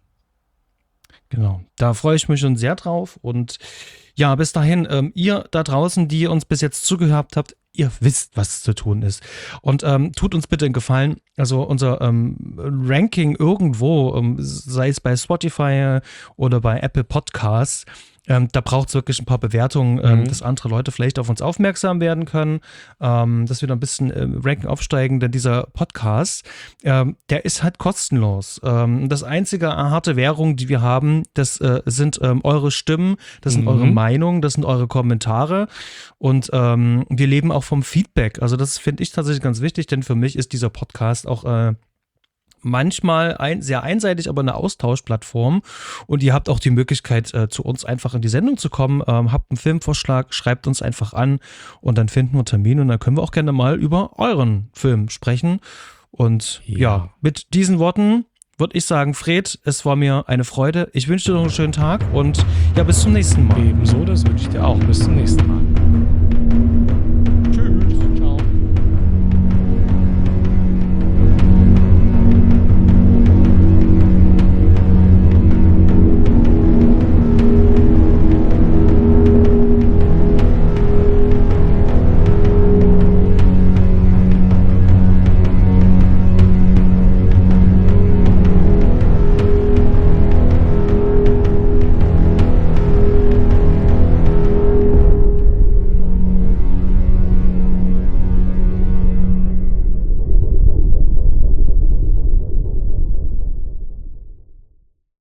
Genau, da freue ich mich schon sehr drauf und ja, bis dahin, ihr da draußen, die uns bis jetzt zugehört habt, ihr wisst, was zu tun ist. Und tut uns bitte einen Gefallen, also unser Ranking irgendwo, sei es bei Spotify oder bei Apple Podcasts, da braucht es wirklich ein paar Bewertungen, dass andere Leute vielleicht auf uns aufmerksam werden können, dass wir da ein bisschen Ranking aufsteigen, denn dieser Podcast, der ist halt kostenlos. Das einzige harte Währung, die wir haben, das sind eure Stimmen, das sind eure Meinungen, das sind eure Kommentare und wir leben auch vom Feedback. Also das finde ich tatsächlich ganz wichtig, denn für mich ist dieser Podcast auch manchmal sehr einseitig, aber eine Austauschplattform und ihr habt auch die Möglichkeit, zu uns einfach in die Sendung zu kommen, habt einen Filmvorschlag, schreibt uns einfach an und dann finden wir einen Termin und dann können wir auch gerne mal über euren Film sprechen und ja mit diesen Worten würde ich sagen, Fred, es war mir eine Freude, ich wünsche dir noch einen schönen Tag und ja, bis zum nächsten Mal. Ebenso, das wünsche ich dir auch, bis zum nächsten Mal.